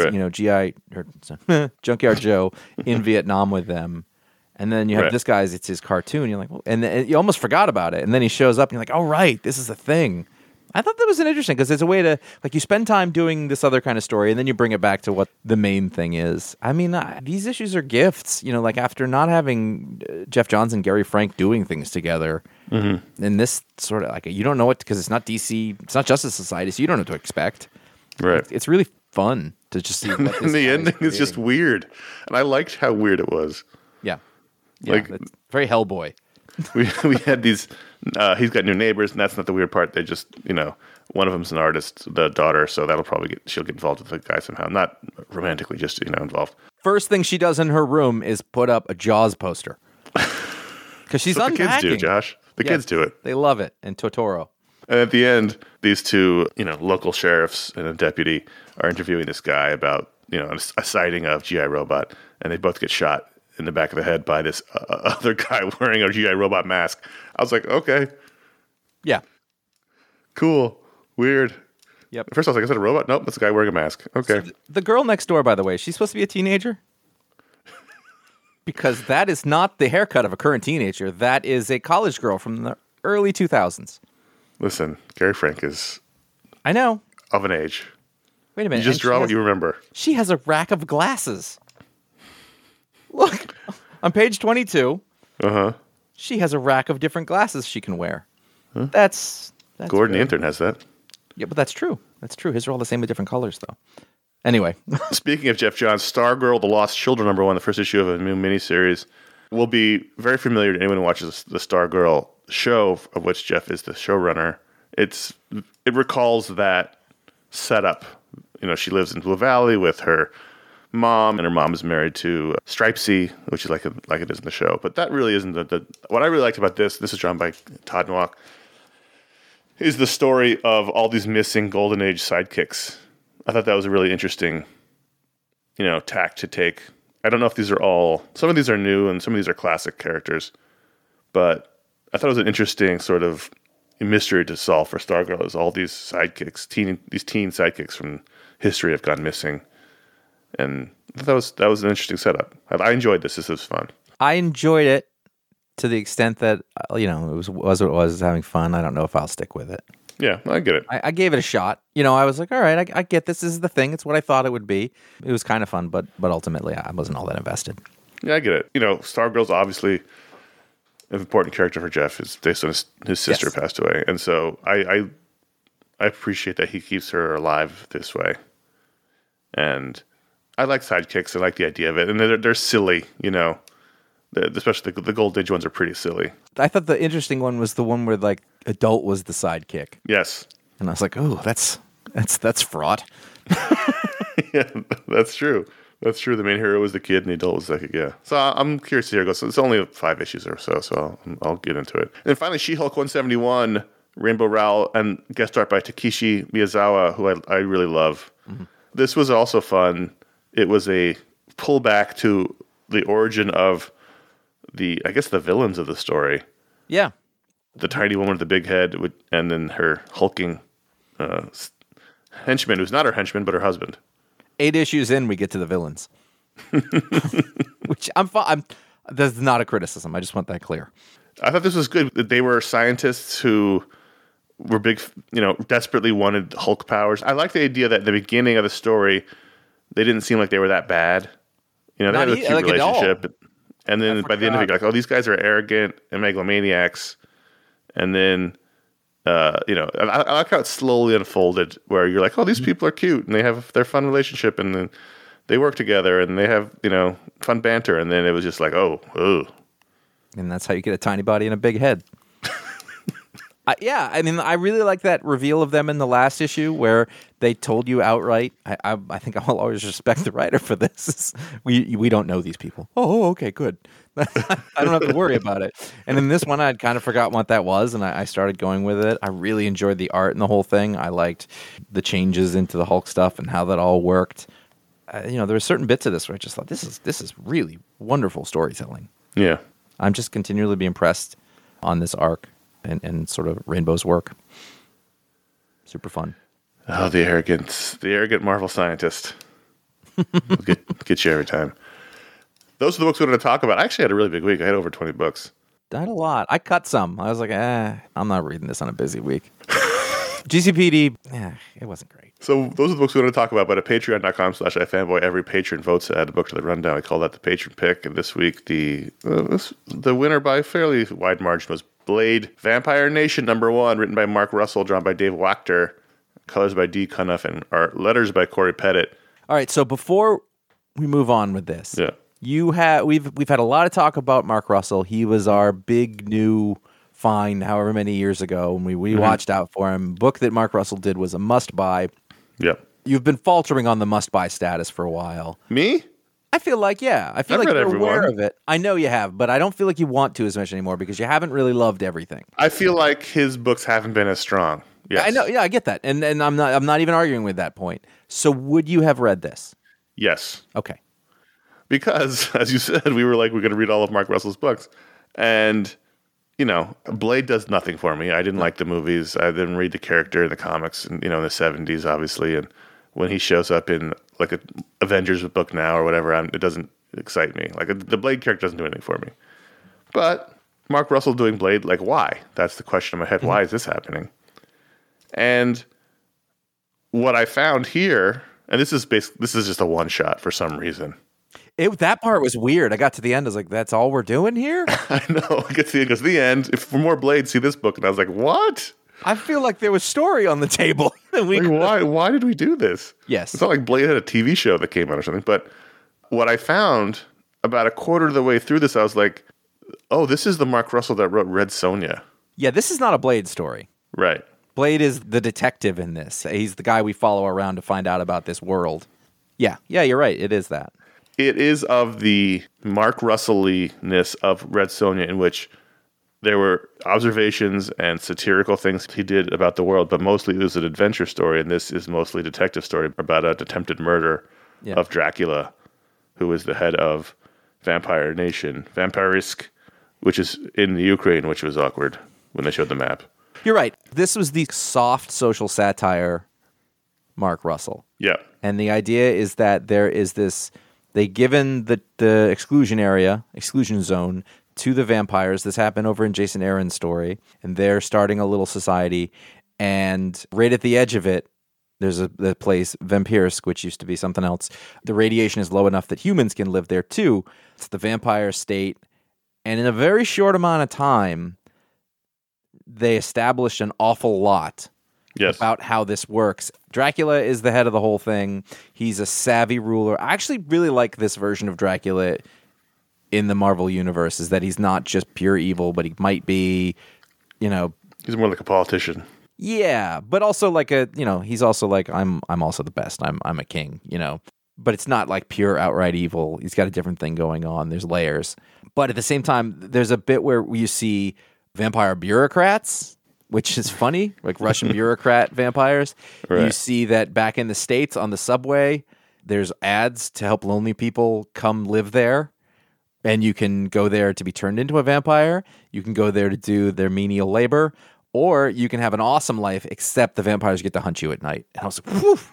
Junkyard Joe in Vietnam with them. And then you have this guy's, it's his cartoon. You're like, well, and you almost forgot about it. And then he shows up and you're like, oh, right, this is a thing. I thought that was an interesting because it's a way to you spend time doing this other kind of story and then you bring it back to what the main thing is. I mean, these issues are gifts, after not having Jeff Johns and Gary Frank doing things together. Mm-hmm. And this sort of you don't know it because it's not DC, it's not Justice Society, so you don't know what to expect. Right. It's really fun to just see. And the ending is just weird, and I liked how weird it was. Yeah, it's very Hellboy. We had these. He's got new neighbors, and that's not the weird part. They just, one of them's an artist, the daughter, so that'll probably she'll get involved with the guy somehow, not romantically, just involved. First thing she does in her room is put up a Jaws poster because she's unpacking. The kids do, Josh. The kids do it. They love it. And Totoro. And at the end, these two, local sheriffs and a deputy are interviewing this guy about, a sighting of G.I. Robot, and they both get shot in the back of the head by this other guy wearing a G.I. Robot mask. I was like, okay. Yeah. Cool. Weird. Yep. At first I was like, is that a robot? Nope, that's a guy wearing a mask. Okay. So the girl next door, by the way, she's supposed to be a teenager? Because that is not the haircut of a current teenager. That is a college girl from the early 2000s. Listen, Gary Frank is... I know. Of an age. Wait a minute. You just draw what you remember. She has a rack of glasses. Look, on page 22, she has a rack of different glasses she can wear. Huh? That's Gordon the intern has that. Yeah, but that's true. That's true. His are all the same with different colors, though. Anyway. Speaking of Jeff Johns, Stargirl, The Lost Children, #1, the first issue of a new miniseries, will be very familiar to anyone who watches the Stargirl show, of which Jeff is the showrunner. It recalls that setup. She lives in Blue Valley with her mom, and her mom is married to Stripesy, which is like it is in the show. But that really isn't the what I really liked about this is drawn by Todd Nowak, is the story of all these missing Golden Age sidekicks. I thought that was a really interesting, tack to take. I don't know if some of these are new and some of these are classic characters, but I thought it was an interesting sort of mystery to solve for Stargirl, is all these sidekicks, these teen sidekicks from history have gone missing. And that was an interesting setup. I enjoyed this. This was fun. I enjoyed it to the extent that, it was what it was, having fun. I don't know if I'll stick with it. Yeah, I get it. I gave it a shot. I was like, all right, I get this. This is the thing. It's what I thought it would be. It was kind of fun, but ultimately I wasn't all that invested. Yeah, I get it. Stargirl's obviously an important character for Jeff. Is based on his sister passed away. And so I appreciate that he keeps her alive this way. And I like sidekicks. I like the idea of it. And they're silly, especially the Gold Age ones are pretty silly. I thought the interesting one was the one where adult was the sidekick. Yes. And I was like, oh, that's fraught. Yeah, that's true. That's true. The main hero was the kid and the adult was the sidekick, yeah. So I'm curious to hear it go. So it's only 5 issues or so I'll get into it. And finally, She-Hulk 171, Rainbow Rowell, and guest art by Takeshi Miyazawa, who I really love. Mm-hmm. This was also fun. It was a pullback to the origin of the villains of the story. Yeah. The tiny woman with the big head, and then her hulking henchman, who's not her henchman, but her husband. 8 issues in, we get to the villains. Which that's not a criticism. I just want that clear. I thought this was good. They were scientists who were big, desperately wanted Hulk powers. I like the idea that at the beginning of the story, they didn't seem like they were that bad. They had a cute relationship. And then by the end of it, you're like, oh, these guys are arrogant and megalomaniacs. And then, I like how it slowly unfolded, where you're like, oh, these people are cute and they have their fun relationship, and then they work together and they have, fun banter. And then it was just like, oh. And that's how you get a tiny body and a big head. I really like that reveal of them in the last issue where they told you outright. I think I'll always respect the writer for this. We don't know these people. Oh, okay, good. I don't have to worry about it. And in this one, I'd kind of forgotten what that was, and I started going with it. I really enjoyed the art and the whole thing. I liked the changes into the Hulk stuff and how that all worked. There were certain bits of this where I just thought, this is really wonderful storytelling. Yeah. I'm just continually being impressed on this arc. And sort of Rainbow's work. Super fun. Oh, the arrogant Marvel scientist. Get you every time. Those are the books we wanted to talk about. I actually had a really big week. I had over 20 books. I had a lot. I cut some. I was like, I'm not reading this on a busy week. GCPD, it wasn't great. So those are the books we want to talk about, but at patreon.com/ifanboy, every patron votes to add a book to the rundown. We call that the patron pick. And this week, the winner by a fairly wide margin was Blade, Vampire Nation #1, written by Mark Russell, drawn by Dave Wachter, colors by D. Cunniffe, and art letters by Corey Pettit. All right, so before we move on with this, Yeah. we've had a lot of talk about Mark Russell. He was our big new find however many years ago, and we watched out for him. Book that Mark Russell did was a must-buy. Yep. You've been faltering on the must-buy status for a while. Me? I feel like, I feel I've like read you're aware everyone. of it. I know you have, but I don't feel like you want to as much anymore because you haven't really loved everything. I feel like his books haven't been as strong. Yes. I know, I get that, and I'm not even arguing with that point. So, would you have read this? Yes. Okay. Because, as you said, we were like, we're going to read all of Mark Russell's books. And, Blade does nothing for me. I didn't like the movies. I didn't read the character in the comics, and, in the 70s, obviously. And when he shows up in, like, a Avengers book now or whatever, it doesn't excite me. Like, the Blade character doesn't do anything for me. But Mark Russell doing Blade, like, why? That's the question in my head. Mm-hmm. Why is this happening? And what I found here, and this is just a one-shot for some reason. That part was weird. I got to the end. I was like, that's all we're doing here? I know. I get to the end. Goes, the end. If for more Blade, see this book. And I was like, what? I feel like there was story on the table. Why did we do this? Yes. It's not like Blade had a TV show that came out or something. But what I found about a quarter of the way through this, I was like, oh, this is the Mark Russell that wrote Red Sonja. Yeah, this is not a Blade story. Right. Blade is the detective in this. He's the guy we follow around to find out about this world. Yeah, you're right. It is that. It is of the Mark Russell-ness of Red Sonja, in which there were observations and satirical things he did about the world, but mostly it was an adventure story, and this is mostly a detective story about an attempted murder of Dracula, who is the head of Vampire Nation, Vampirisk, which is in the Ukraine, which was awkward when they showed the map. You're right. This was the soft social satire Mark Russell. Yeah. And the idea is that there is this... They've given the exclusion zone to the vampires. This happened over in Jason Aaron's story. And they're starting a little society. And right at the edge of it, there's the place, Vampirisk, which used to be something else. The radiation is low enough that humans can live there too. It's the vampire state. And in a very short amount of time, they established an awful lot about how this works. Dracula is the head of the whole thing. He's a savvy ruler. I actually really like this version of Dracula in the Marvel universe, is that he's not just pure evil, but he might be, He's more like a politician. Yeah, but also like he's also like, I'm also the best. I'm a king, But it's not like pure outright evil. He's got a different thing going on. There's layers. But at the same time, there's a bit where you see vampire bureaucrats, which is funny, like Russian bureaucrat vampires. Right. You see that back in the States on the subway, there's ads to help lonely people come live there. And you can go there to be turned into a vampire. You can go there to do their menial labor. Or you can have an awesome life, except the vampires get to hunt you at night. And I was like, whew.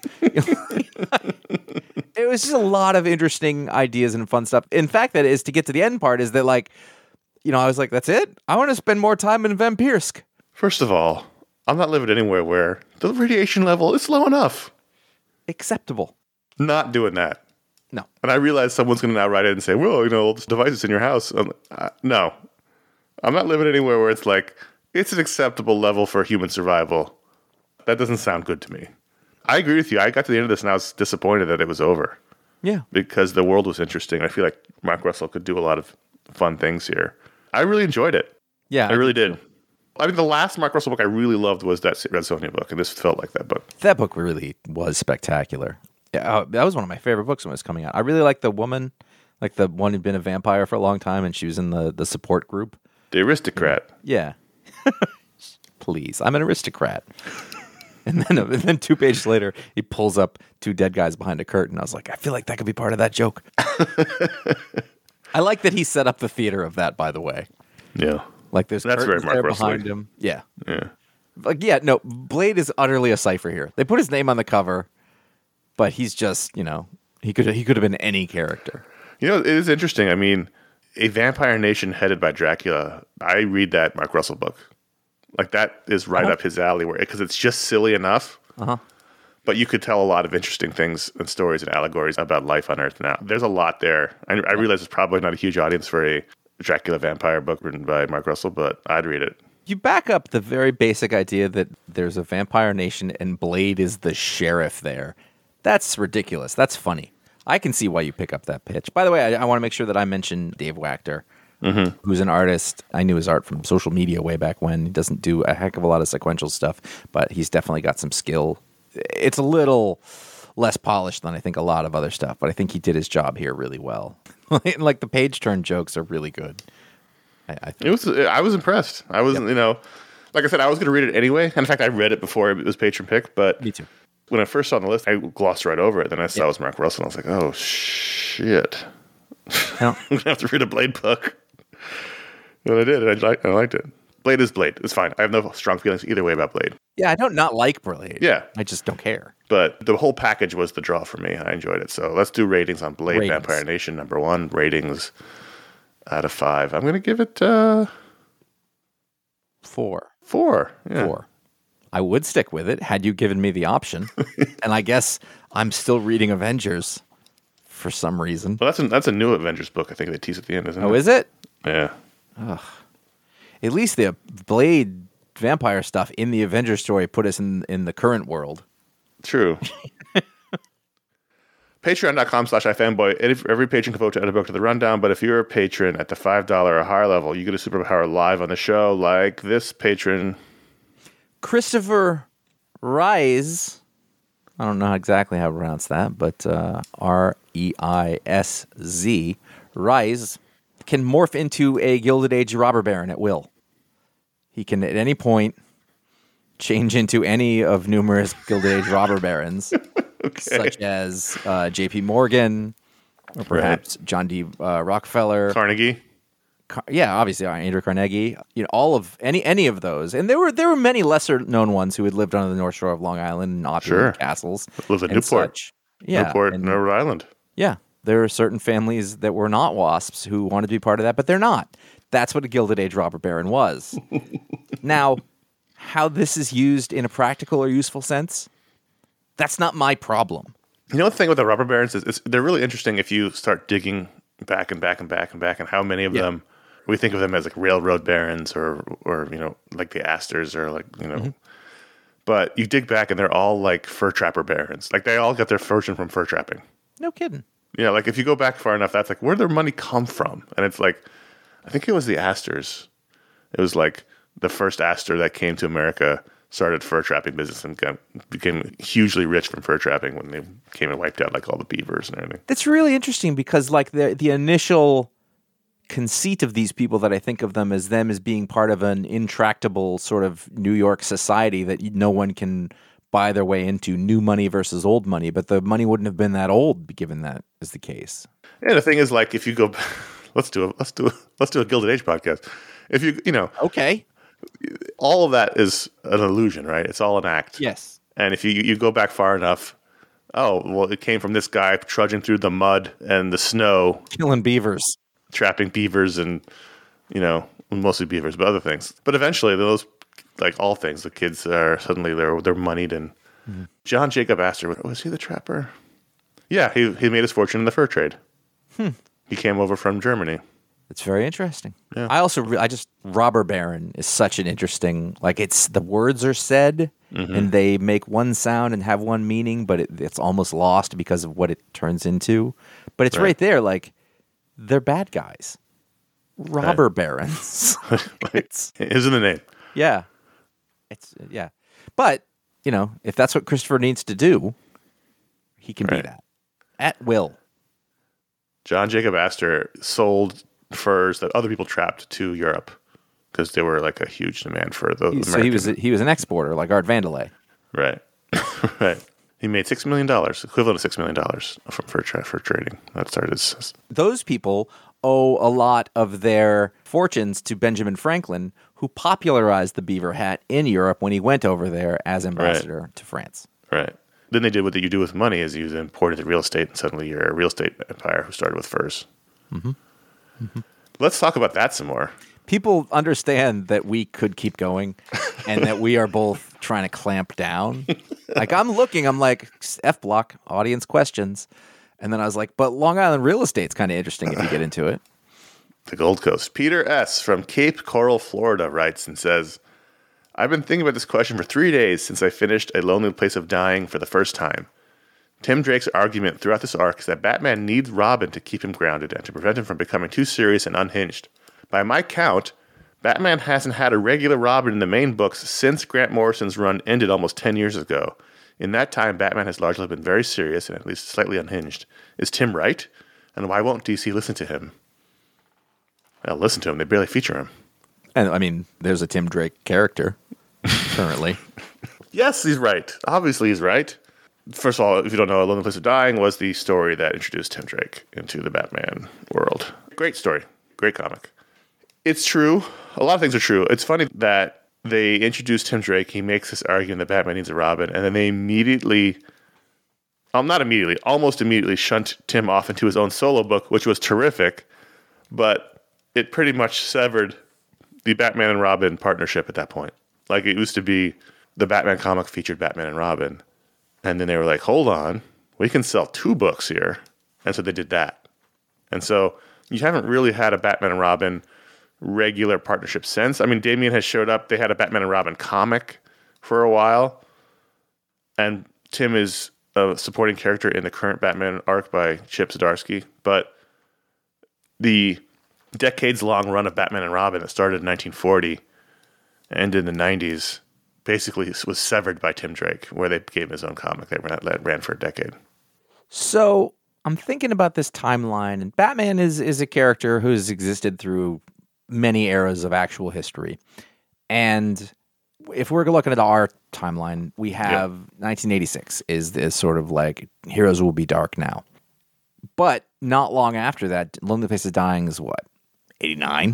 It was just a lot of interesting ideas and fun stuff. In fact, that is to get to the end part is that, like, I was like, that's it? I want to spend more time in Vampirisk. First of all, I'm not living anywhere where the radiation level is low enough. Acceptable. Not doing that. No. And I realize someone's going to now write in and say, well, all this devices in your house. No. I'm not living anywhere where it's like, it's an acceptable level for human survival. That doesn't sound good to me. I agree with you. I got to the end of this and I was disappointed that it was over. Yeah. Because the world was interesting. I feel like Mark Russell could do a lot of fun things here. I really enjoyed it. Yeah. I really did. I mean, the last Mark Russell book I really loved was that Red Sonja book, and this felt like that book. That book really was spectacular. Yeah, that was one of my favorite books when it was coming out. I really liked the woman, like the one who'd been a vampire for a long time, and she was in the support group. The aristocrat. Yeah. Please, I'm an aristocrat. And then 2 pages later, he pulls up 2 dead guys behind a curtain. I was like, I feel like that could be part of that joke. I like that he set up the theater of that, by the way. Yeah. Like there's that's curtains very Mark there Russell behind him. Yeah. Yeah. Like, yeah, no, Blade is utterly a cipher here. They put his name on the cover, but he's just, he could have been any character. It is interesting. I mean, a vampire nation headed by Dracula. I read that Mark Russell book. Like that is right up his alley, because it's just silly enough. But you could tell a lot of interesting things and stories and allegories about life on Earth now. There's a lot there. I realize it's probably not a huge audience for a Dracula vampire book written by Mark Russell, but I'd read it. You back up the very basic idea that there's a vampire nation and Blade is the sheriff there. That's ridiculous. That's funny. I can see why you pick up that pitch. By the way, I want to make sure that I mention Dave Wachter, who's an artist. I knew his art from social media way back when. He doesn't do a heck of a lot of sequential stuff, but he's definitely got some skill. It's a little less polished than I think a lot of other stuff, but I think he did his job here really well. Like the page turn jokes are really good. I was impressed. I was, like I said, I was going to read it anyway. And in fact, I read it before it was patron pick, but me too. When I first saw it on the list, I glossed right over it. Then I saw it was Mark Russell, and I was like, oh, shit. I'm going to have to read a Blade book. And I did, and I liked it. Blade is Blade. It's fine. I have no strong feelings either way about Blade. Yeah, I don't not like Blade. Yeah. I just don't care. But the whole package was the draw for me. I enjoyed it. So let's do ratings on Blade Vampire Nation. Number 1, ratings out of 5. I'm going to give it 4. 4. Yeah. 4. I would stick with it had you given me the option. And I guess I'm still reading Avengers for some reason. Well, that's a new Avengers book. I think they tease at the end, isn't it? Oh, is it? Yeah. Ugh. At least the Blade vampire stuff in the Avengers story put us in the current world. True. Patreon.com/ifanboy. Every patron can vote to add a book to the rundown, but if you're a patron at the $5 or higher level, you get a superpower live on the show, like this patron, Christopher Rise. I don't know exactly how to pronounce that, but R-E-I-S-Z, Rise, can morph into a Gilded Age robber baron at will. He can, at any point, change into any of numerous Gilded Age robber barons, such as J.P. Morgan, or perhaps John D. Rockefeller, Carnegie. Obviously Andrew Carnegie. All of any of those, and there were many lesser known ones who had lived on the North Shore of Long Island in opulent castles. Lived in Newport. Newport, and Rhode Island. Yeah, there are certain families that were not wasps who wanted to be part of that, but they're not. That's what a Gilded Age robber baron was. Now, how this is used in a practical or useful sense, that's not my problem. You know the thing with the robber barons is they're really interesting if you start digging back and back and back and back, and how many of them we think of them as like railroad barons or like the Astors or like but you dig back and they're all like fur trapper barons. Like they all got their fortune from fur trapping. No kidding. Yeah, like if you go back far enough, that's like where did their money come from? And it's like, I think it was the Astors. It was like the first Astor that came to America started fur trapping business and became hugely rich from fur trapping when they came and wiped out like all the beavers and everything. It's really interesting because like the initial conceit of these people that I think of them as being part of an intractable sort of New York society that no one can buy their way into, new money versus old money, but the money wouldn't have been that old given that is the case. Yeah, the thing is like if you go let's do a Gilded Age podcast. If okay. All of that is an illusion, right? It's all an act. Yes. And if you go back far enough, it came from this guy trudging through the mud and the snow. Killing beavers. Trapping beavers and, mostly beavers, but other things. But eventually those, like all things, the kids are suddenly, they're moneyed. And John Jacob Astor, was he the trapper? Yeah, he made his fortune in the fur trade. He came over from Germany. It's very interesting. Yeah. I just robber baron is such an interesting, like it's the words are said and they make one sound and have one meaning, but it's almost lost because of what it turns into. But it's right there, like they're bad guys, robber barons. It's in the name. Yeah, But if that's what Christopher needs to do, he can do that at will. John Jacob Astor sold furs that other people trapped to Europe because they were like a huge demand for the American. So he was an exporter like Art Vandelay. Right. Right. He made $6 million, equivalent to $6 million from fur trading. That started. Those people owe a lot of their fortunes to Benjamin Franklin, who popularized the beaver hat in Europe when he went over there as ambassador to France. Right. Then they did what you do with money is you imported the real estate, and suddenly you're a real estate empire who started with furs. Mm-hmm. Mm-hmm. Let's talk about that some more. people understand that we could keep going and that we are both trying to clamp down. Like, I'm like, F block, audience questions. And then I was like, but Long Island real estate's kind of interesting if you get into it. The Gold Coast. Peter S. from Cape Coral, Florida writes and says, I've been thinking about this question for 3 days since I finished A Lonely Place of Dying for the first time. Tim Drake's argument throughout this arc is that Batman needs Robin to keep him grounded and to prevent him from becoming too serious and unhinged. By my count, Batman hasn't had a regular Robin in the main books since Grant Morrison's run ended almost 10 years ago. In that time, Batman has largely been very serious and at least slightly unhinged. Is Tim right? And why won't DC listen to him? Well, listen to him. They barely feature him. And, I mean, there's a Tim Drake character currently. Yes, he's right. Obviously, he's right. First of all, if you don't know, A Lonely Place of Dying was the story that introduced Tim Drake into the Batman world. Great story. Great comic. It's true. A lot of things are true. It's funny that they introduced Tim Drake. He makes this argument that Batman needs a Robin, and then they almost immediately shunt Tim off into his own solo book, which was terrific, but it pretty much severed the Batman and Robin partnership at that point. Like, it used to be the Batman comic featured Batman and Robin, and then they were like, hold on, we can sell 2 books here. And so they did that. And so you haven't really had a Batman and Robin regular partnership since. I mean, Damian has showed up. They had a Batman and Robin comic for a while. And Tim is a supporting character in the current Batman arc by Chip Zdarsky. But the decades-long run of Batman and Robin that started in 1940 and ended in the 90s basically was severed by Tim Drake, where they gave him his own comic that ran for a decade. So I'm thinking about this timeline, and Batman is a character who's existed through many eras of actual history. And if we're looking at our timeline, we have 1986 is this sort of like, heroes will be dark now. But not long after that, Lonely Place of Dying is what? 89?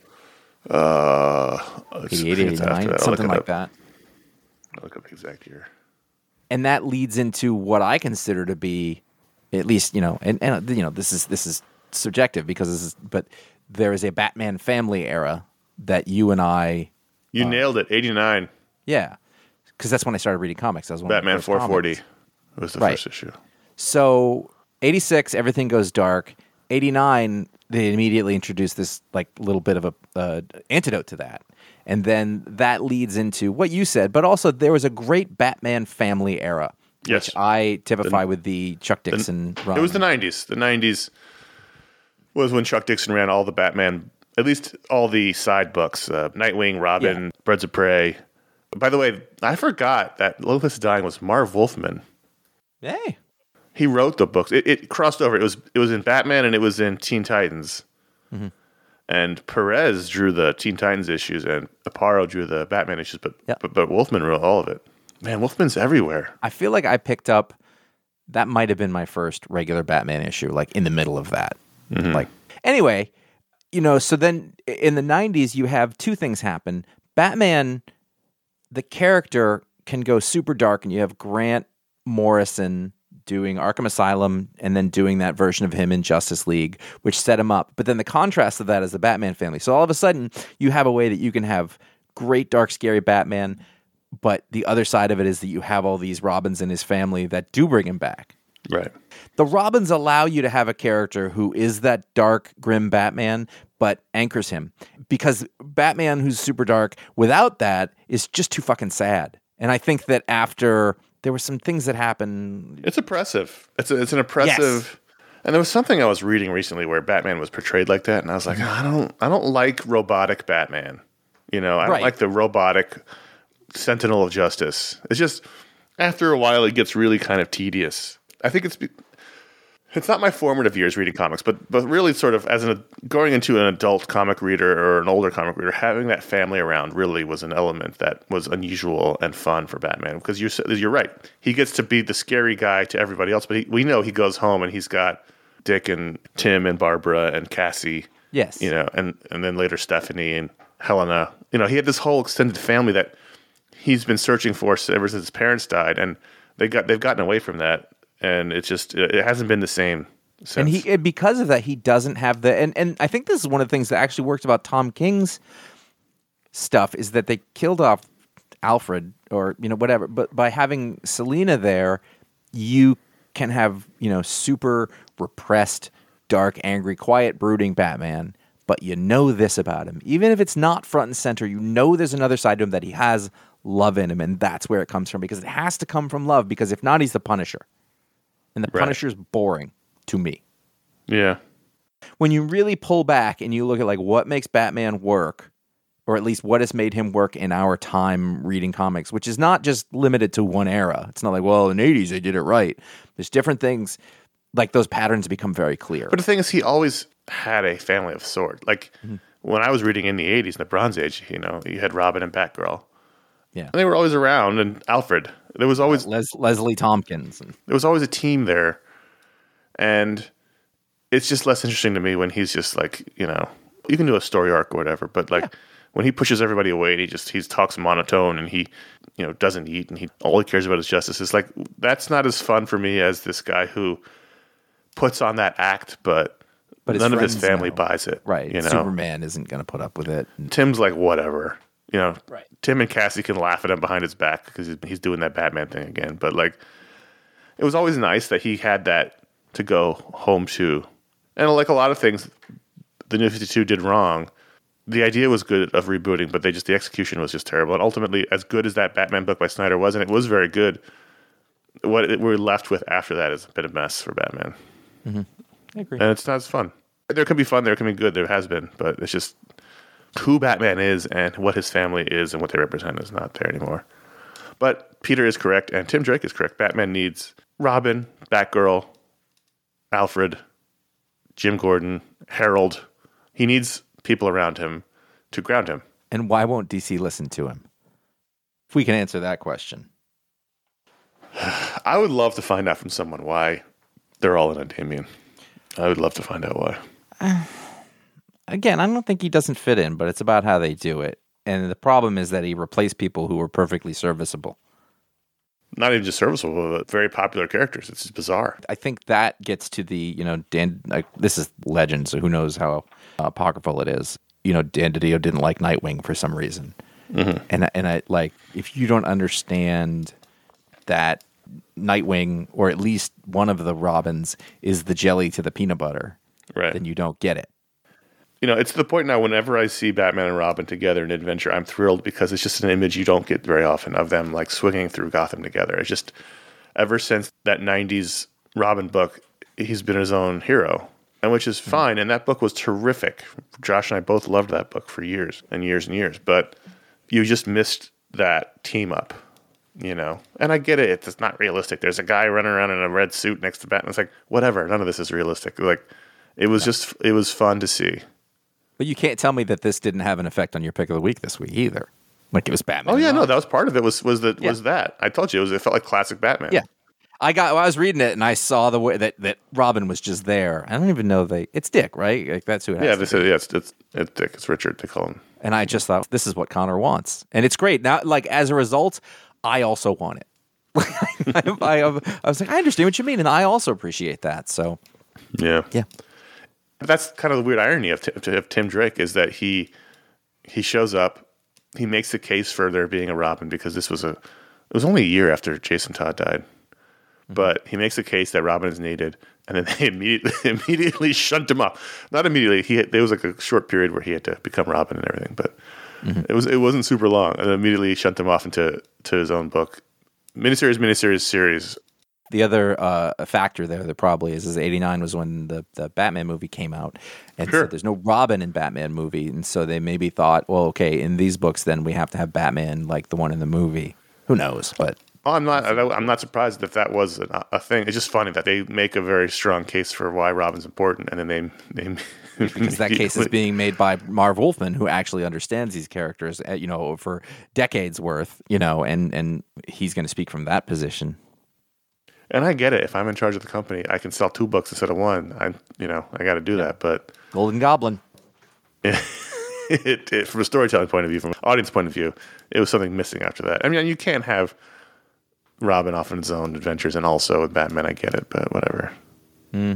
88, 89, something like that. I'll look up the exact year. And that leads into what I consider to be, at least, and this is subjective because but there is a Batman family era that you and I... You nailed it, 89. Yeah, because that's when I started reading comics. That was one Batman of the first 440 comics. was the first issue. So 86, everything goes dark. 89, they immediately introduced this like little bit of a antidote to that. And then that leads into what you said, but also there was a great Batman family era, yes, which I typify with the Chuck Dixon run. It was the 90s. The 90s was when Chuck Dixon ran all the Batman, at least all the side books, Nightwing, Robin, Birds of Prey. By the way, I forgot that Lonely Place of Dying was Marv Wolfman. Hey. He wrote the books. It crossed over. It was in Batman and it was in Teen Titans. Mm-hmm. And Perez drew the Teen Titans issues, and Aparo drew the Batman issues, but Wolfman wrote all of it. Man, Wolfman's everywhere. I feel like I picked up, that might have been my first regular Batman issue, like in the middle of that. Mm-hmm. Like, anyway, so then in the 90s, you have 2 things happen. Batman, the character, can go super dark, and you have Grant Morrison doing Arkham Asylum and then doing that version of him in Justice League, which set him up. But then the contrast of that is the Batman family. So all of a sudden, you have a way that you can have great, dark, scary Batman, but the other side of it is that you have all these Robins in his family that do bring him back. Right. The Robins allow you to have a character who is that dark, grim Batman, but anchors him. Because Batman who's super dark without that is just too fucking sad. And I think that after... there were some things that happened. It's oppressive. It's an oppressive. Yes. And there was something I was reading recently where Batman was portrayed like that, and I was like, I don't like robotic Batman. I don't like the robotic Sentinel of Justice. It's just after a while it gets really kind of tedious. I think it's not my formative years reading comics, but really sort of as going into an adult comic reader or an older comic reader, having that family around really was an element that was unusual and fun for Batman. Because you're right, he gets to be the scary guy to everybody else, but we know he goes home and he's got Dick and Tim and Barbara and Cassie. Yes, and then later Stephanie and Helena. He had this whole extended family that he's been searching for ever since his parents died, and they've gotten away from that. And it hasn't been the same And because of that, he doesn't have and I think this is one of the things that actually works about Tom King's stuff is that they killed off Alfred or whatever, but by having Selina there, you can have super repressed, dark, angry, quiet, brooding Batman, but this about him. Even if it's not front and center, there's another side to him that he has love in him, and that's where it comes from, because it has to come from love, because if not, he's the Punisher. And the Punisher's boring to me. Yeah. When you really pull back and you look at what makes Batman work, or at least what has made him work in our time reading comics, which is not just limited to one era. It's not like, well, in the 80s they did it right. There's different things, those patterns become very clear. But the thing is, he always had a family of sword. When I was reading in the 80s, in the Bronze Age, you had Robin and Batgirl. Yeah. And they were always around, and Alfred. There was always Leslie Tompkins. There was always a team there. And it's just less interesting to me when he's just you can do a story arc or whatever, but when he pushes everybody away and he talks monotone and he, doesn't eat and all he cares about is justice. It's that's not as fun for me as this guy who puts on that act, but none of his family buys it. Right. Superman isn't going to put up with it. Tim's whatever. Right. Tim and Cassie can laugh at him behind his back because he's doing that Batman thing again. But it was always nice that he had that to go home to. And a lot of things the New 52 did wrong, the idea was good of rebooting, but the execution was just terrible. And ultimately, as good as that Batman book by Snyder was, and it was very good, what we're left with after that is a bit of mess for Batman. Mm-hmm. I agree. And it's not as fun. There can be fun, there can be good, there has been, but it's just who Batman is and what his family is and what they represent is not there anymore. But Peter is correct, and Tim Drake is correct. Batman needs Robin, Batgirl, Alfred, Jim Gordon, Harold. He needs people around him to ground him. And why won't DC listen to him? If we can answer that question. I would love to find out from someone why they're all in on Damian. I would love to find out why. Again, I don't think he doesn't fit in, but it's about how they do it. And the problem is that he replaced people who were perfectly serviceable. Not even just serviceable, but very popular characters. It's just bizarre. I think that gets to the, this is legend, so who knows how apocryphal it is. Dan DiDio didn't like Nightwing for some reason. Mm-hmm. And I if you don't understand that Nightwing, or at least one of the Robins, is the jelly to the peanut butter, right, then you don't get it. It's to the point now, whenever I see Batman and Robin together in adventure, I'm thrilled because it's just an image you don't get very often of them swinging through Gotham together. It's just, ever since that 90s Robin book, he's been his own hero, and which is fine. And that book was terrific. Josh and I both loved that book for years and years and years, but you just missed that team up, And I get it. It's not realistic. There's a guy running around in a red suit next to Batman. It's whatever. None of this is realistic. It was fun to see. But you can't tell me that this didn't have an effect on your pick of the week this week either. It was Batman. Oh yeah, no, that was part of it. Was that? I told you it felt like classic Batman. Yeah, I was reading it and I saw the way that Robin was just there. I don't even know it's Dick, right? That's who it is. It's Dick. It's Richard. They call him. And I just thought this is what Connor wants, and it's great. Now, as a result, I also want it. I was I understand what you mean, and I also appreciate that. So yeah. That's kind of the weird irony of Tim Drake is that he shows up, he makes the case for there being a Robin because it was only a year after Jason Todd died, but he makes the case that Robin is needed, and then they immediately shunt him off. Not immediately. There was a short period where he had to become Robin and everything, but it wasn't super long, and then immediately shunt him off into his own book, series. The other factor there probably is 89 was when the Batman movie came out. And so there's no Robin in Batman movie. And so they maybe thought, well, okay, in these books, then we have to have Batman like the one in the movie. Who knows? But I'm not surprised if that was a thing. It's just funny that they make a very strong case for why Robin's important. And then they because that case is being made by Marv Wolfman, who actually understands these characters, for decades worth, and he's going to speak from that position. And I get it. If I'm in charge of the company, I can sell 2 books instead of 1. I got to do that. But Golden Goblin. From a storytelling point of view, from an audience point of view, it was something missing after that. I mean, you can't have Robin off on his own adventures and also with Batman. I get it, but whatever. Mm-hmm.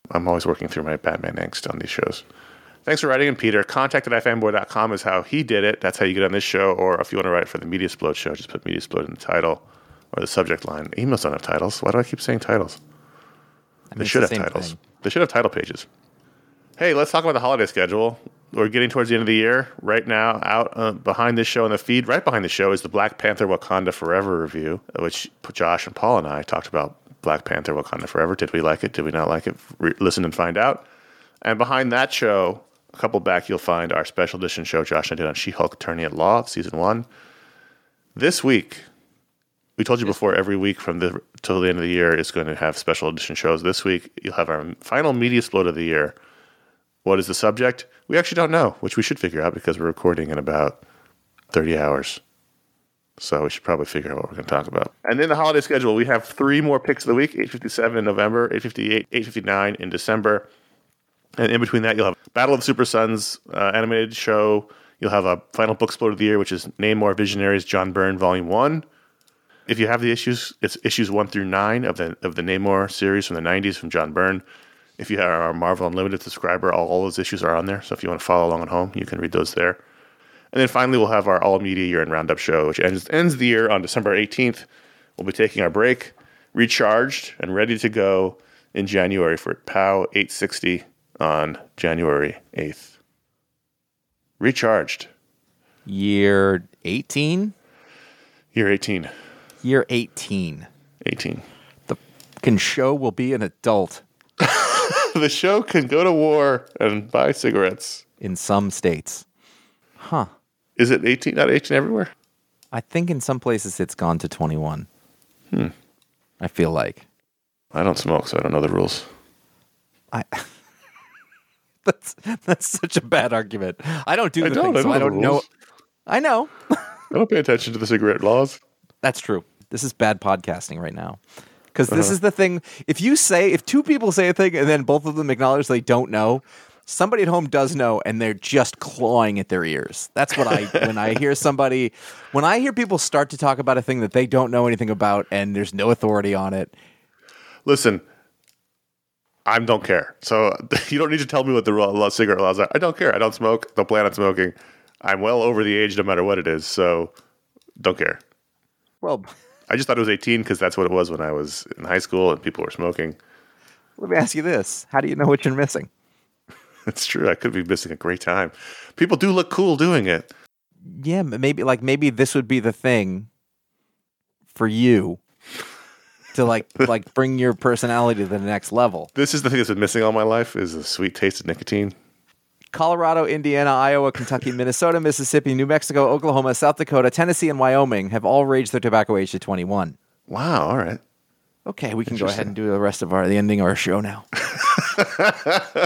I'm always working through my Batman angst on these shows. Thanks for writing in, Peter. Contact@ifanboy.com is how he did it. That's how you get on this show. Or if you want to write for the Mediasplode show, just put Mediasplode in the title or the subject line. Emails don't have titles. Why do I keep saying titles? They should have titles. They should have title pages. Hey, let's talk about the holiday schedule. We're getting towards the end of the year. Right now, out behind this show in the feed, right behind the show is the Black Panther Wakanda Forever review, which Josh and Paul and I talked about Black Panther Wakanda Forever. Did we like it? Did we not like it? Listen and find out. And behind that show, a couple back, you'll find our special edition show Josh and I did on She-Hulk Attorney at Law, Season 1. This week, we told you before, every week from till the end of the year is going to have special edition shows. This week, you'll have our final Mediasplode of the year. What is the subject? We actually don't know, which we should figure out because we're recording in about 30 hours. So we should probably figure out what we're going to talk about. And then the holiday schedule, we have 3 more picks of the week, 8:57 in November, 8:58, 8:59 in December. And in between that, you'll have Battle of the Super Sons animated show. You'll have a final Booksplode of the year, which is Namor Visionaries, John Byrne, Volume 1. If you have the issues, it's issues 1 through 9 of the Namor series from the 90s from John Byrne. If you are a Marvel Unlimited subscriber, all those issues are on there. So if you want to follow along at home, you can read those there. And then finally, we'll have our all-media year-end roundup show, which ends the year on December 18th. We'll be taking our break, recharged, and ready to go in January for POW 860 on January 8th. Recharged. Year 18? Year 18. Year 18. 18. The fucking show will be an adult. The show can go to war and buy cigarettes. In some states. Huh. Is it 18, not 18 everywhere? I think in some places it's gone to 21. I feel like. I don't smoke, so I don't know the rules. That's such a bad argument. I don't do the don't, thing, so I the don't know. rules. I know. I don't pay attention to the cigarette laws. That's true. This is bad podcasting right now. Because this is the thing. If 2 people say a thing and then both of them acknowledge they don't know, somebody at home does know and they're just clawing at their ears. That's what when I hear people start to talk about a thing that they don't know anything about and there's no authority on it. Listen, I don't care. So you don't need to tell me what the cigarette laws are. I don't care. I don't smoke. Don't plan on smoking. I'm well over the age no matter what it is. So don't care. Well, I just thought it was 18 because that's what it was when I was in high school and people were smoking. let me ask you this. How do you know what you're missing? That's true. I could be missing a great time. People do look cool doing it. Yeah, maybe this would be the thing for you to like bring your personality to the next level. This is the thing that's been missing all my life is a sweet taste of nicotine. Colorado, Indiana, Iowa, Kentucky, Minnesota, Mississippi, New Mexico, Oklahoma, South Dakota, Tennessee, and Wyoming have all raised their tobacco age to 21. Wow, all right. Okay, we can go ahead and do the rest of the ending of our show now. I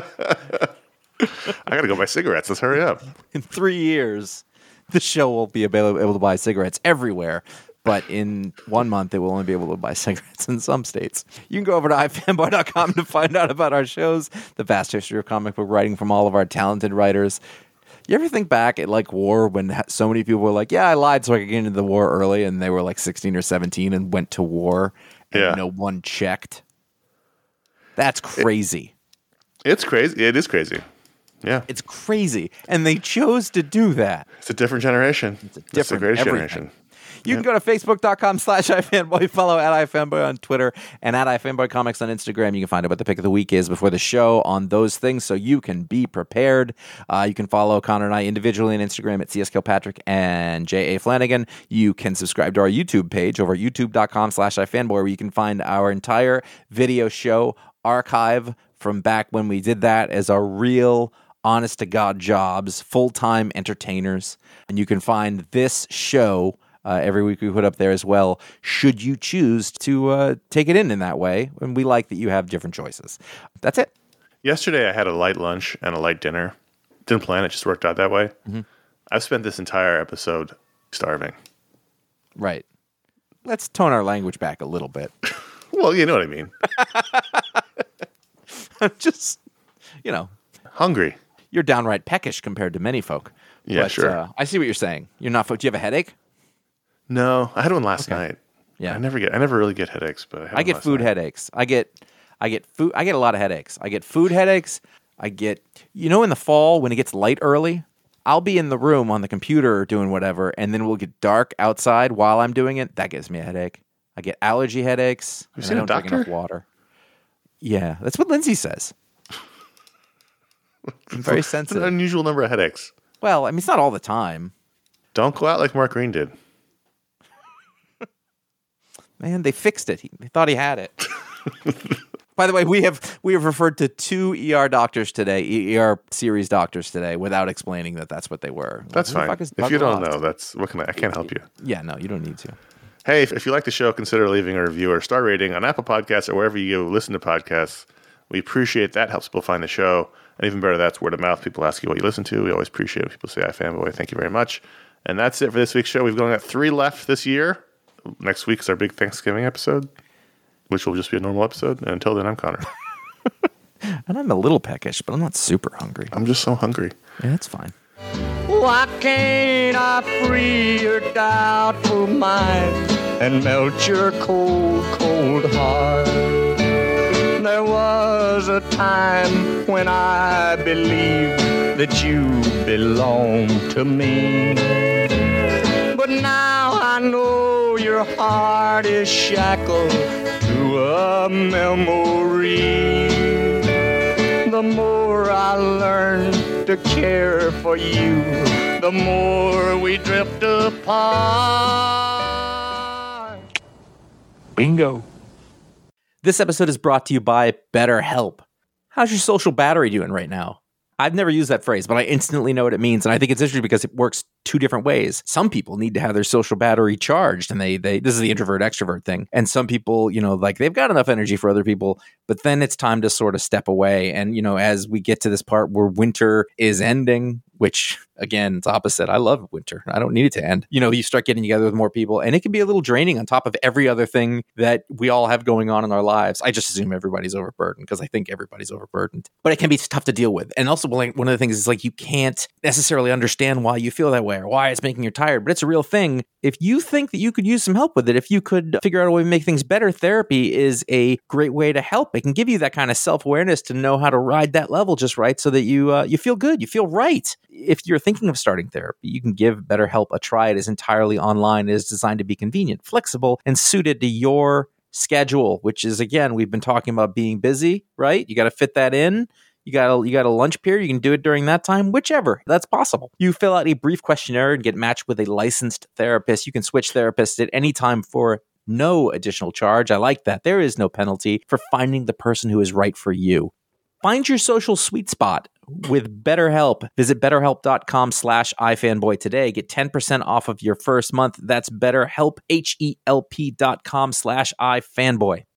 got to go buy cigarettes. Let's hurry up. In 3 years, the show will be able to buy cigarettes everywhere. But in 1 month, they will only be able to buy cigarettes in some states. You can go over to ifanboy.com to find out about our shows, the vast history of comic book writing from all of our talented writers. You ever think back at like war when so many people were like, yeah, I lied so I could get into the war early, and they were like 16 or 17 and went to war and no one checked? That's crazy. It's crazy. It is crazy. Yeah. It's crazy. And they chose to do that. It's a different generation. It's the greatest generation. You can go to facebook.com/ifanboy, follow at ifanboy on Twitter, and at ifanboycomics on Instagram. You can find out what the pick of the week is before the show on those things so you can be prepared. You can follow Connor and I individually on Instagram at CSKilpatrick and J.A. Flanagan. You can subscribe to our YouTube page over at youtube.com/ifanboy, where you can find our entire video show archive from back when we did that as our real honest-to-God jobs, full-time entertainers. And you can find this show every week we put up there as well, should you choose to take it in that way. And we like that you have different choices. That's it. Yesterday I had a light lunch and a light dinner. Didn't plan it, just worked out that way. Mm-hmm. I've spent this entire episode starving. Right. Let's tone our language back a little bit. Well, you know what I mean. I'm just, hungry. You're downright peckish compared to many folk. Yeah, but, sure. I see what you're saying. You're not. Do you have a headache? No, I had one last night. Yeah, I never really get headaches, but I get food headaches. I get I get a lot of headaches. I get food headaches. I get, in the fall when it gets light early, I'll be in the room on the computer doing whatever, and then it will get dark outside while I'm doing it. That gives me a headache. I get allergy headaches. Have you and seen I a don't drink doctor? enough water. Yeah, that's what Lindsay says. I'm very It's sensitive. an unusual number of headaches. Well, I mean, it's not all the time. Don't go out like Mark Green did. Man, they fixed it. They thought he had it. By the way, we have referred to 2 ER doctors today, ER series doctors today, without explaining that that's what they were. That's Who the fine. fuck is If you Doug don't Ross? know, I can't help you. Yeah, no, you don't need to. Hey, if you like the show, consider leaving a review or star rating on Apple Podcasts or wherever you listen to podcasts. We appreciate that. Helps people find the show. And even better, that's word of mouth. People ask you what you listen to. We always appreciate when people say, "Hi, fanboy." Thank you very much. And that's it for this week's show. We've only got 3 left this year. Next week is our big Thanksgiving episode, which will just be a normal episode. And until then, I'm Connor. And I'm a little peckish, but I'm not super hungry. I'm just so hungry. Yeah, that's fine. Why can't I free your doubtful mind and melt your cold, cold heart? There was a time when I believed that you belonged to me. But now I know your heart is shackled to a memory. The more I learn to care for you, the more we drift apart. Bingo. This episode is brought to you by BetterHelp. How's your social battery doing right now? I've never used that phrase, but I instantly know what it means. And I think it's interesting because it works 2 different ways. Some people need to have their social battery charged, and they this is the introvert extrovert thing. And some people, like they've got enough energy for other people, but then it's time to sort of step away. And, as we get to this part where winter is ending, which again, it's opposite. I love winter. I don't need it to end. You start getting together with more people, and it can be a little draining on top of every other thing that we all have going on in our lives. I just assume everybody's overburdened because I think everybody's overburdened, but it can be tough to deal with. And also, one of the things is like you can't necessarily understand why you feel that way or why it's making you tired, but it's a real thing. If you think that you could use some help with it, if you could figure out a way to make things better, therapy is a great way to help. It can give you that kind of self-awareness to know how to ride that level just right so that you feel good, you feel right. If you're thinking of starting therapy, you can give BetterHelp a try. It is entirely online. It is designed to be convenient, flexible, and suited to your schedule, which is, again, we've been talking about being busy, right? You got to fit that in. You got a lunch period. You can do it during that time, whichever. That's possible. You fill out a brief questionnaire and get matched with a licensed therapist. You can switch therapists at any time for no additional charge. I like that. There is no penalty for finding the person who is right for you. Find your social sweet spot with BetterHelp. Visit BetterHelp.com/iFanboy today. Get 10% off of your first month. That's BetterHelp, HELP.com/iFanboy.